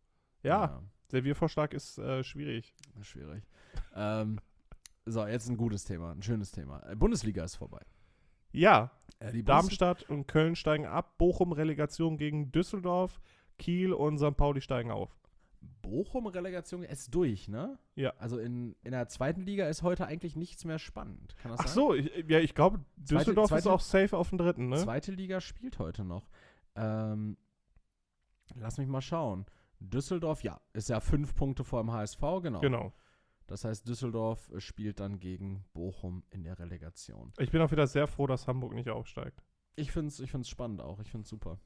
Ja, Serviervorschlag ist äh, schwierig. ja schwierig. ähm, so, jetzt ein gutes Thema, ein schönes Thema. Äh, Bundesliga ist vorbei. Ja, Äh, die Bundes- Darmstadt und Köln steigen ab, Bochum Relegation gegen Düsseldorf, Kiel und Sankt Pauli steigen auf. Bochum-Relegation ist durch, ne? Ja. Also in, in der zweiten Liga ist heute eigentlich nichts mehr spannend. Kann das Ach sein? so, ich, ja, ich glaube, Zweite- Düsseldorf ist zweite- auch safe auf dem dritten, ne? Zweite Liga spielt heute noch. Ähm, lass mich mal schauen. Düsseldorf, ja, ist ja fünf Punkte vor dem H S V, genau. Genau. Das heißt, Düsseldorf äh, spielt dann gegen Bochum in der Relegation. Ich bin auch wieder sehr froh, dass Hamburg nicht aufsteigt. Ich finde es ich find's spannend auch. Ich finde es super.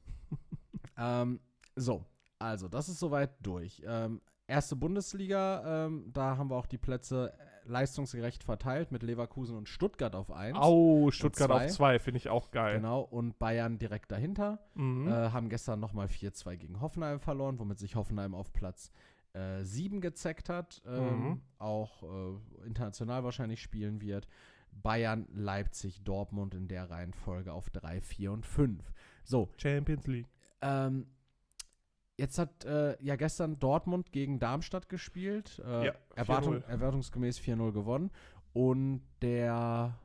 ähm, so, also, das ist soweit durch. Ähm, erste Bundesliga, ähm, da haben wir auch die Plätze leistungsgerecht verteilt mit Leverkusen und Stuttgart auf eins. Au, Stuttgart auf zwei, finde ich auch geil. Genau, und Bayern direkt dahinter. Mhm. Äh, haben gestern nochmal vier zwei gegen Hoffenheim verloren, womit sich Hoffenheim auf Platz äh, sieben gezeckt hat. Ähm, Mhm. Auch äh, international wahrscheinlich spielen wird. Bayern, Leipzig, Dortmund in der Reihenfolge auf drei, vier und fünf. So. Champions League. Ähm, jetzt hat äh, ja gestern Dortmund gegen Darmstadt gespielt. Äh, Ja, Erwartung, vier null. erwartungsgemäß vier null gewonnen. Und der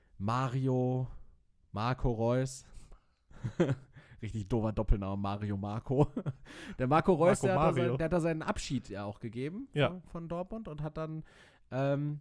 Mario, Marco Reus, richtig doofer Doppelname, Mario Marco. Der Marco Reus, Marco der, hat da Mario. sein, der hat da seinen Abschied ja auch gegeben Ja. von, von Dortmund und hat dann ähm,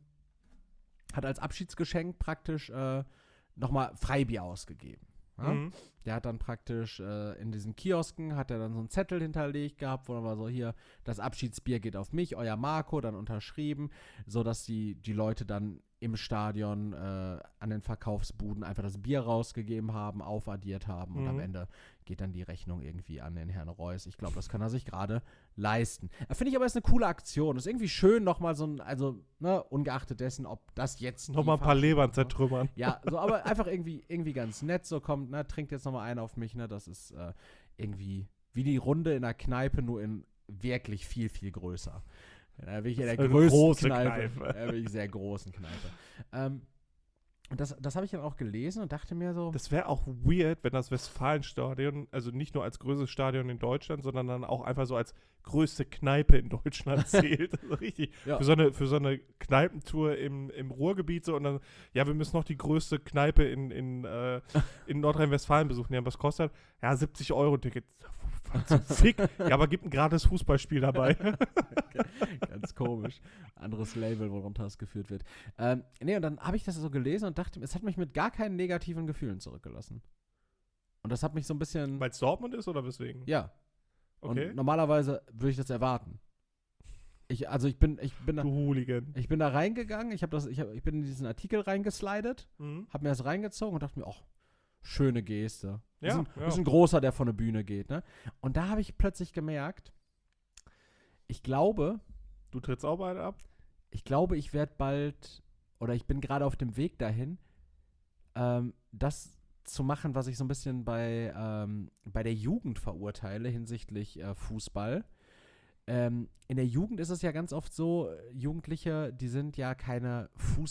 hat als Abschiedsgeschenk praktisch äh, nochmal Freibier ausgegeben. Ja? Mhm. Der hat dann praktisch äh, in diesen Kiosken, hat er dann so einen Zettel hinterlegt gehabt, wo dann war so, hier, das Abschiedsbier geht auf mich, euer Marco, dann unterschrieben, sodass die, die Leute dann im Stadion äh, an den Verkaufsbuden einfach das Bier rausgegeben haben, aufaddiert haben und Mhm. am Ende geht dann die Rechnung irgendwie an den Herrn Reus. Ich glaube, das kann er sich gerade leisten. Äh, Finde ich aber ist eine coole Aktion. Ist irgendwie schön, nochmal so ein, also, ne, ungeachtet dessen, ob das jetzt die Nochmal ein paar Verabschiedung Lebern war. zertrümmern. Ja, so, aber einfach irgendwie, irgendwie ganz nett, so kommt, ne, trinkt jetzt nochmal einer auf mich, ne, das ist äh, irgendwie wie die Runde in der Kneipe, nur in wirklich viel, viel größer. Da bin ich in der Eine größten große Kneipe. Kneipe. Da bin ich sehr großen Kneipe. Ähm, und das, das habe ich dann auch gelesen und dachte mir so, Das wäre auch weird, wenn das Westfalenstadion, also nicht nur als größtes Stadion in Deutschland, sondern dann auch einfach so als größte Kneipe in Deutschland zählt. Also richtig. Ja. Für, so eine, für so eine Kneipentour im, im Ruhrgebiet so und dann, ja, wir müssen noch die größte Kneipe in, in, äh, in Nordrhein-Westfalen besuchen. Ja, was kostet? Ja, siebzig Euro Ticket. Zum Fick. Ja, aber gibt ein gratis Fußballspiel dabei. ganz komisch. Anderes Label, worunter es geführt wird. Ähm, nee, und dann habe ich das so gelesen und dachte, es hat mich mit gar keinen negativen Gefühlen zurückgelassen. Und das hat mich so ein bisschen, Weil es Dortmund ist oder weswegen? ja. Okay. Und normalerweise würde ich das erwarten. Ich, also ich bin, ich bin da, Du Hooligan. ich bin da reingegangen, ich habe das, ich, hab, ich bin in diesen Artikel reingeslidet, Mhm. habe mir das reingezogen und dachte mir, ach, schöne Geste. Ja, ist, ein, ja. ist ein großer, der von der Bühne geht, ne? Und da habe ich plötzlich gemerkt, ich glaube, Du trittst auch beide ab? ich glaube, ich werde bald, oder ich bin gerade auf dem Weg dahin, ähm, das zu machen, was ich so ein bisschen bei, ähm, bei der Jugend verurteile hinsichtlich äh, Fußball. Ähm, in der Jugend ist es ja ganz oft so, äh, Jugendliche, die sind ja keine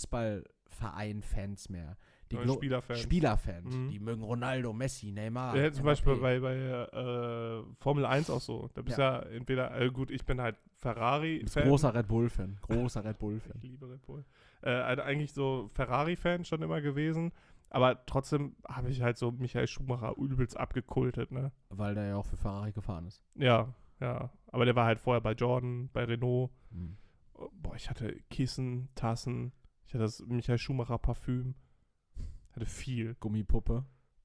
Fußballverein-Fans mehr. Die Äh, Glo- Spielerfans. Spielerfans. Mhm. Die mögen Ronaldo, Messi, Neymar. Ja, zum M Beispiel P. bei, bei äh, Formel eins auch so. Da bist ja, entweder, äh, gut, ich bin halt Du bist Ferrari-Fan. großer Red Bull-Fan. Großer Red Ich Bull-Fan. liebe Red Bull. Äh, also eigentlich so Ferrari-Fan schon immer gewesen. Aber trotzdem habe ich halt so Michael Schumacher übelst abgekultet, ne? Weil der ja auch für Ferrari gefahren ist. Ja, ja. Aber der war halt vorher bei Jordan, bei Renault. Mhm. Boah, ich hatte Kissen, Tassen. Ich hatte das Michael Schumacher Parfüm. Hatte viel. Gummipuppe.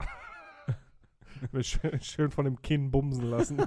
Mir schön, schön von dem Kinn bumsen lassen.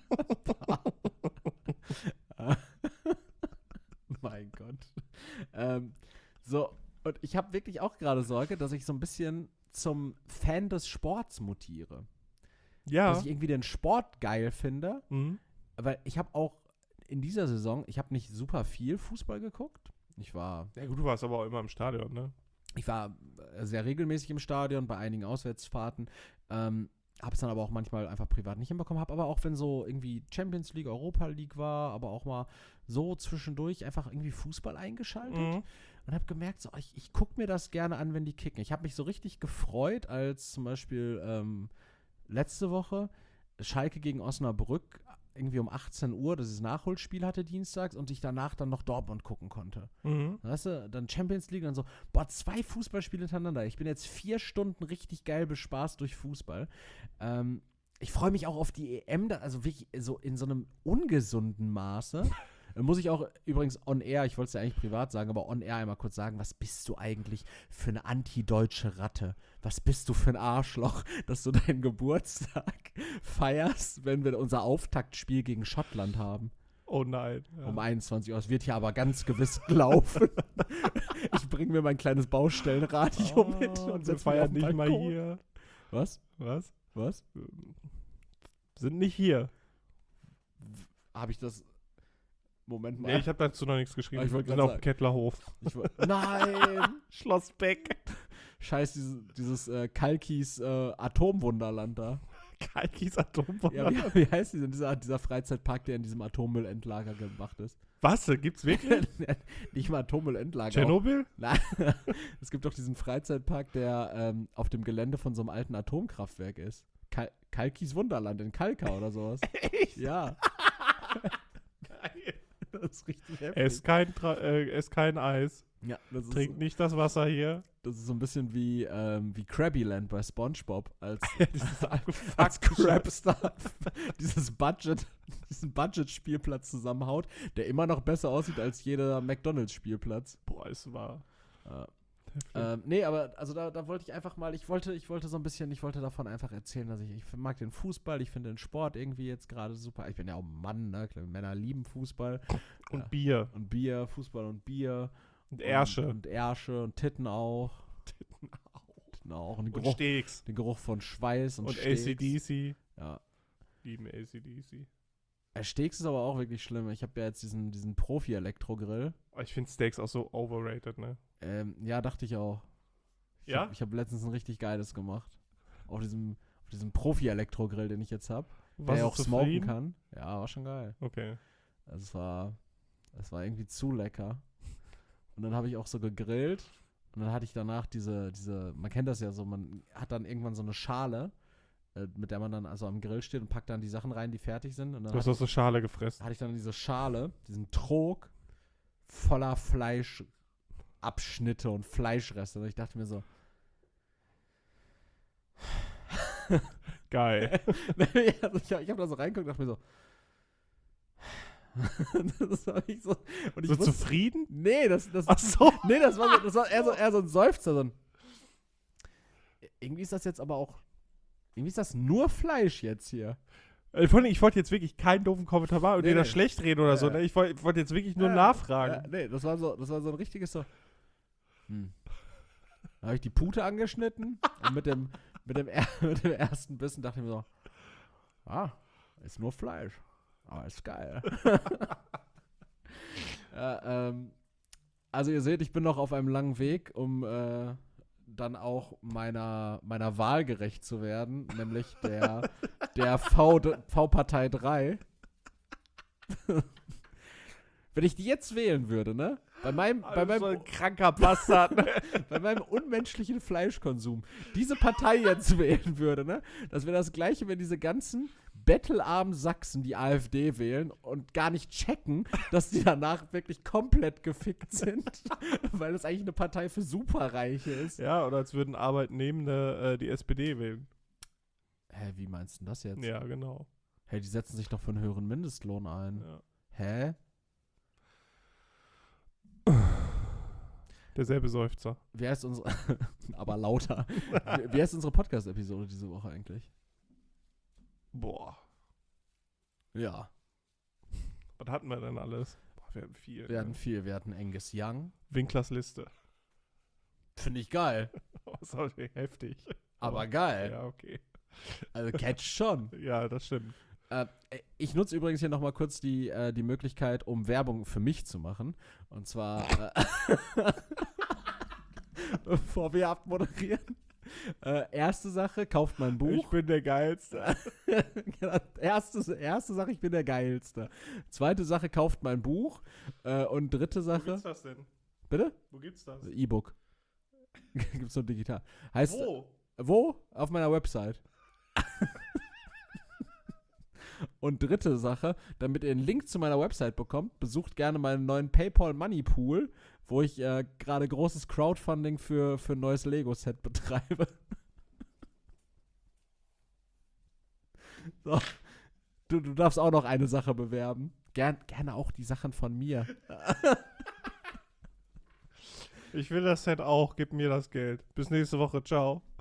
Mein Gott. Ähm, so, und ich habe wirklich auch gerade Sorge, dass ich so ein bisschen zum Fan des Sports mutiere. Ja. Dass ich irgendwie den Sport geil finde. Mhm. Weil ich habe auch in dieser Saison, ich habe nicht super viel Fußball geguckt. Ich war, Ja gut, du warst aber auch immer im Stadion, ne? ich war äh, sehr regelmäßig im Stadion, bei einigen Auswärtsfahrten. Ähm, habe es dann aber auch manchmal einfach privat nicht hinbekommen. Habe aber auch, wenn so irgendwie Champions League, Europa League war, aber auch mal so zwischendurch einfach irgendwie Fußball eingeschaltet. Mhm. Und habe gemerkt, so, ich, ich gucke mir das gerne an, wenn die kicken. Ich habe mich so richtig gefreut, als zum Beispiel ähm, letzte Woche Schalke gegen Osnabrück irgendwie um achtzehn Uhr dieses Nachholspiel hatte dienstags und ich danach dann noch Dortmund gucken konnte. Mhm. Weißt du, dann Champions League, dann so, boah, zwei Fußballspiele hintereinander. Ich bin jetzt vier Stunden richtig geil bespaßt durch Fußball. Ähm, ich freue mich auch auf die E M, da, also wirklich so in so einem ungesunden Maße. Muss ich auch übrigens on air, ich wollte es ja eigentlich privat sagen, aber on air einmal kurz sagen, was bist du eigentlich für eine antideutsche Ratte? Was bist du für ein Arschloch, dass du deinen Geburtstag feierst, wenn wir unser Auftaktspiel gegen Schottland haben? Oh nein. Ja. Um einundzwanzig Uhr. Es wird hier aber ganz gewiss laufen. Ich bringe mir mein kleines Baustellenradio Oh, mit und wir setze feiern nicht mal hier. Was? Was? Was? Sind nicht hier. Habe ich das Moment mal. Nee, ich habe dazu noch nichts geschrieben. Aber ich Wir wollte sind grad auf dem sagen. Kettlerhof. Ich woll- Nein! Schloss Beck. Scheiß, dieses, dieses äh, Kalkis äh, Atomwunderland da. Kalkis Ja, Atombomber. wie, wie heißt dieser, dieser, dieser Freizeitpark, der in diesem Atommüllendlager gemacht ist? Was? Gibt's wirklich? Nicht mal Atommüllendlager. auch- Tschernobyl? Nein, es gibt doch diesen Freizeitpark, der ähm, auf dem Gelände von so einem alten Atomkraftwerk ist. Kal Kalkis Wunderland in Kalkar oder sowas. Echt? Ja, Geil. das ist richtig heftig. Ess kein, Tra äh, ess kein Eis. ja, das ist, Trink nicht das Wasser hier. das ist so ein bisschen wie, ähm, wie Krabbyland bei SpongeBob als, Dieses als abgefuckte Crabstar dieses Budget, diesen Budget-Spielplatz zusammenhaut, der immer noch besser aussieht als jeder McDonalds-Spielplatz. Boah, es war. Ja. heftig. Ähm, nee, aber also da, da wollte ich einfach mal, ich wollte, ich wollte so ein bisschen, ich wollte davon einfach erzählen, dass ich, ich mag den Fußball, ich finde den Sport irgendwie jetzt gerade super. Ich bin ja auch ein Mann, ne? Klar, Männer lieben Fußball. Und ja. Bier. Und Bier, Fußball und Bier. Und Ärsche. Und, und Ärsche und Titten auch. Titten auch. Und den Und Geruch, Steaks. den Geruch von Schweiß und, Und Steaks. A C D C. Ja. Lieben A C D C. Äh, Steaks ist aber auch wirklich schlimm. Ich habe ja jetzt diesen, diesen Profi-Elektro-Grill. Oh, ich finde Steaks auch so overrated, ne? Ähm, ja, dachte ich auch. Ich Ja? Hab, ich habe letztens ein richtig geiles gemacht. Auf diesem, auf diesem Profi-Elektro-Grill, den ich jetzt habe. Der ja auch smoken zufrieden? kann. Ja, war schon geil. Okay. Also es war, es war irgendwie zu lecker. Und dann habe ich auch so gegrillt. Und dann hatte ich danach diese, diese, man kennt das ja so, man hat dann irgendwann so eine Schale, äh, mit der man dann also am Grill steht und packt dann die Sachen rein, die fertig sind. Und dann Du hast hatte, aus der Schale gefressen. hatte ich dann diese Schale, diesen Trog voller Fleischabschnitte und Fleischreste. Und ich dachte mir so, Geil. also ich habe hab da so reingeguckt und dachte mir so, das war nicht so. Und ich So wusste, zufrieden? nee, das, das, Ach so. nee, das war, so, das war eher, so, eher so ein Seufzer. So ein, irgendwie ist das jetzt aber auch, irgendwie ist das nur Fleisch jetzt hier. Ich wollte, ich wollte jetzt wirklich keinen doofen Kommentar machen und Nee, dir das nee. schlecht reden oder so. Ja. Ne? Ich wollte wollte jetzt wirklich nur Ja, nachfragen. Ja, nee, das war so, das war so ein richtiges so. Hm. Da habe ich die Pute angeschnitten und mit dem, mit dem, er, mit dem ersten Bissen dachte ich mir so, ah, ist nur Fleisch. Aber ist geil. ja, ähm, also ihr seht, ich bin noch auf einem langen Weg, um äh, dann auch meiner, meiner Wahl gerecht zu werden, nämlich der, der V, V-Partei drei. Wenn ich die jetzt wählen würde, ne? Bei meinem, bei meinem, so ein kranker Bastard. Ne? bei meinem unmenschlichen Fleischkonsum diese Partei jetzt wählen würde, ne? Das wäre das Gleiche, wenn diese ganzen bettelarmen Sachsen die AfD wählen und gar nicht checken, dass die danach wirklich komplett gefickt sind, weil das eigentlich eine Partei für Superreiche ist. Ja, oder als würden Arbeitnehmende äh, die S P D wählen. Hä, wie meinst du das jetzt? Ja, genau. Hey, die setzen sich doch für einen höheren Mindestlohn ein. Ja. Hä? Derselbe Seufzer. Wie heißt unsere, aber lauter. Wie, wie heißt unsere Podcast-Episode diese Woche eigentlich? Boah. Ja. Was hatten wir denn alles? Boah, wir hatten viel. Wir hatten ne? viel. Wir hatten Angus Young. Winklers Liste. Finde ich geil. Das war heftig. Aber geil. Ja, okay. Also catch schon. Ja, das stimmt. Äh, ich nutze übrigens hier nochmal kurz die, äh, die Möglichkeit, um Werbung für mich zu machen. Und zwar, äh, bevor wir abmoderieren. Äh, erste Sache, kauft mein Ich Buch. bin der Geilste. Genau, erste, erste Sache, ich bin der Geilste. Zweite Sache, kauft mein Buch. Äh, und dritte Wo Sache, gibt's das denn? bitte? Wo gibt's das? E-Book. Gibt's nur digital. Heißt, Wo? Wo? Auf meiner Website. Und dritte Sache, damit ihr einen Link zu meiner Website bekommt, besucht gerne meinen neuen PayPal Money Pool, wo ich äh, gerade großes Crowdfunding für, für ein neues Lego-Set betreibe. So. Du, du darfst auch noch eine Sache bewerben. Gern, gerne auch die Sachen von mir. Ich will das Set auch. Gib mir das Geld. Bis nächste Woche. Ciao.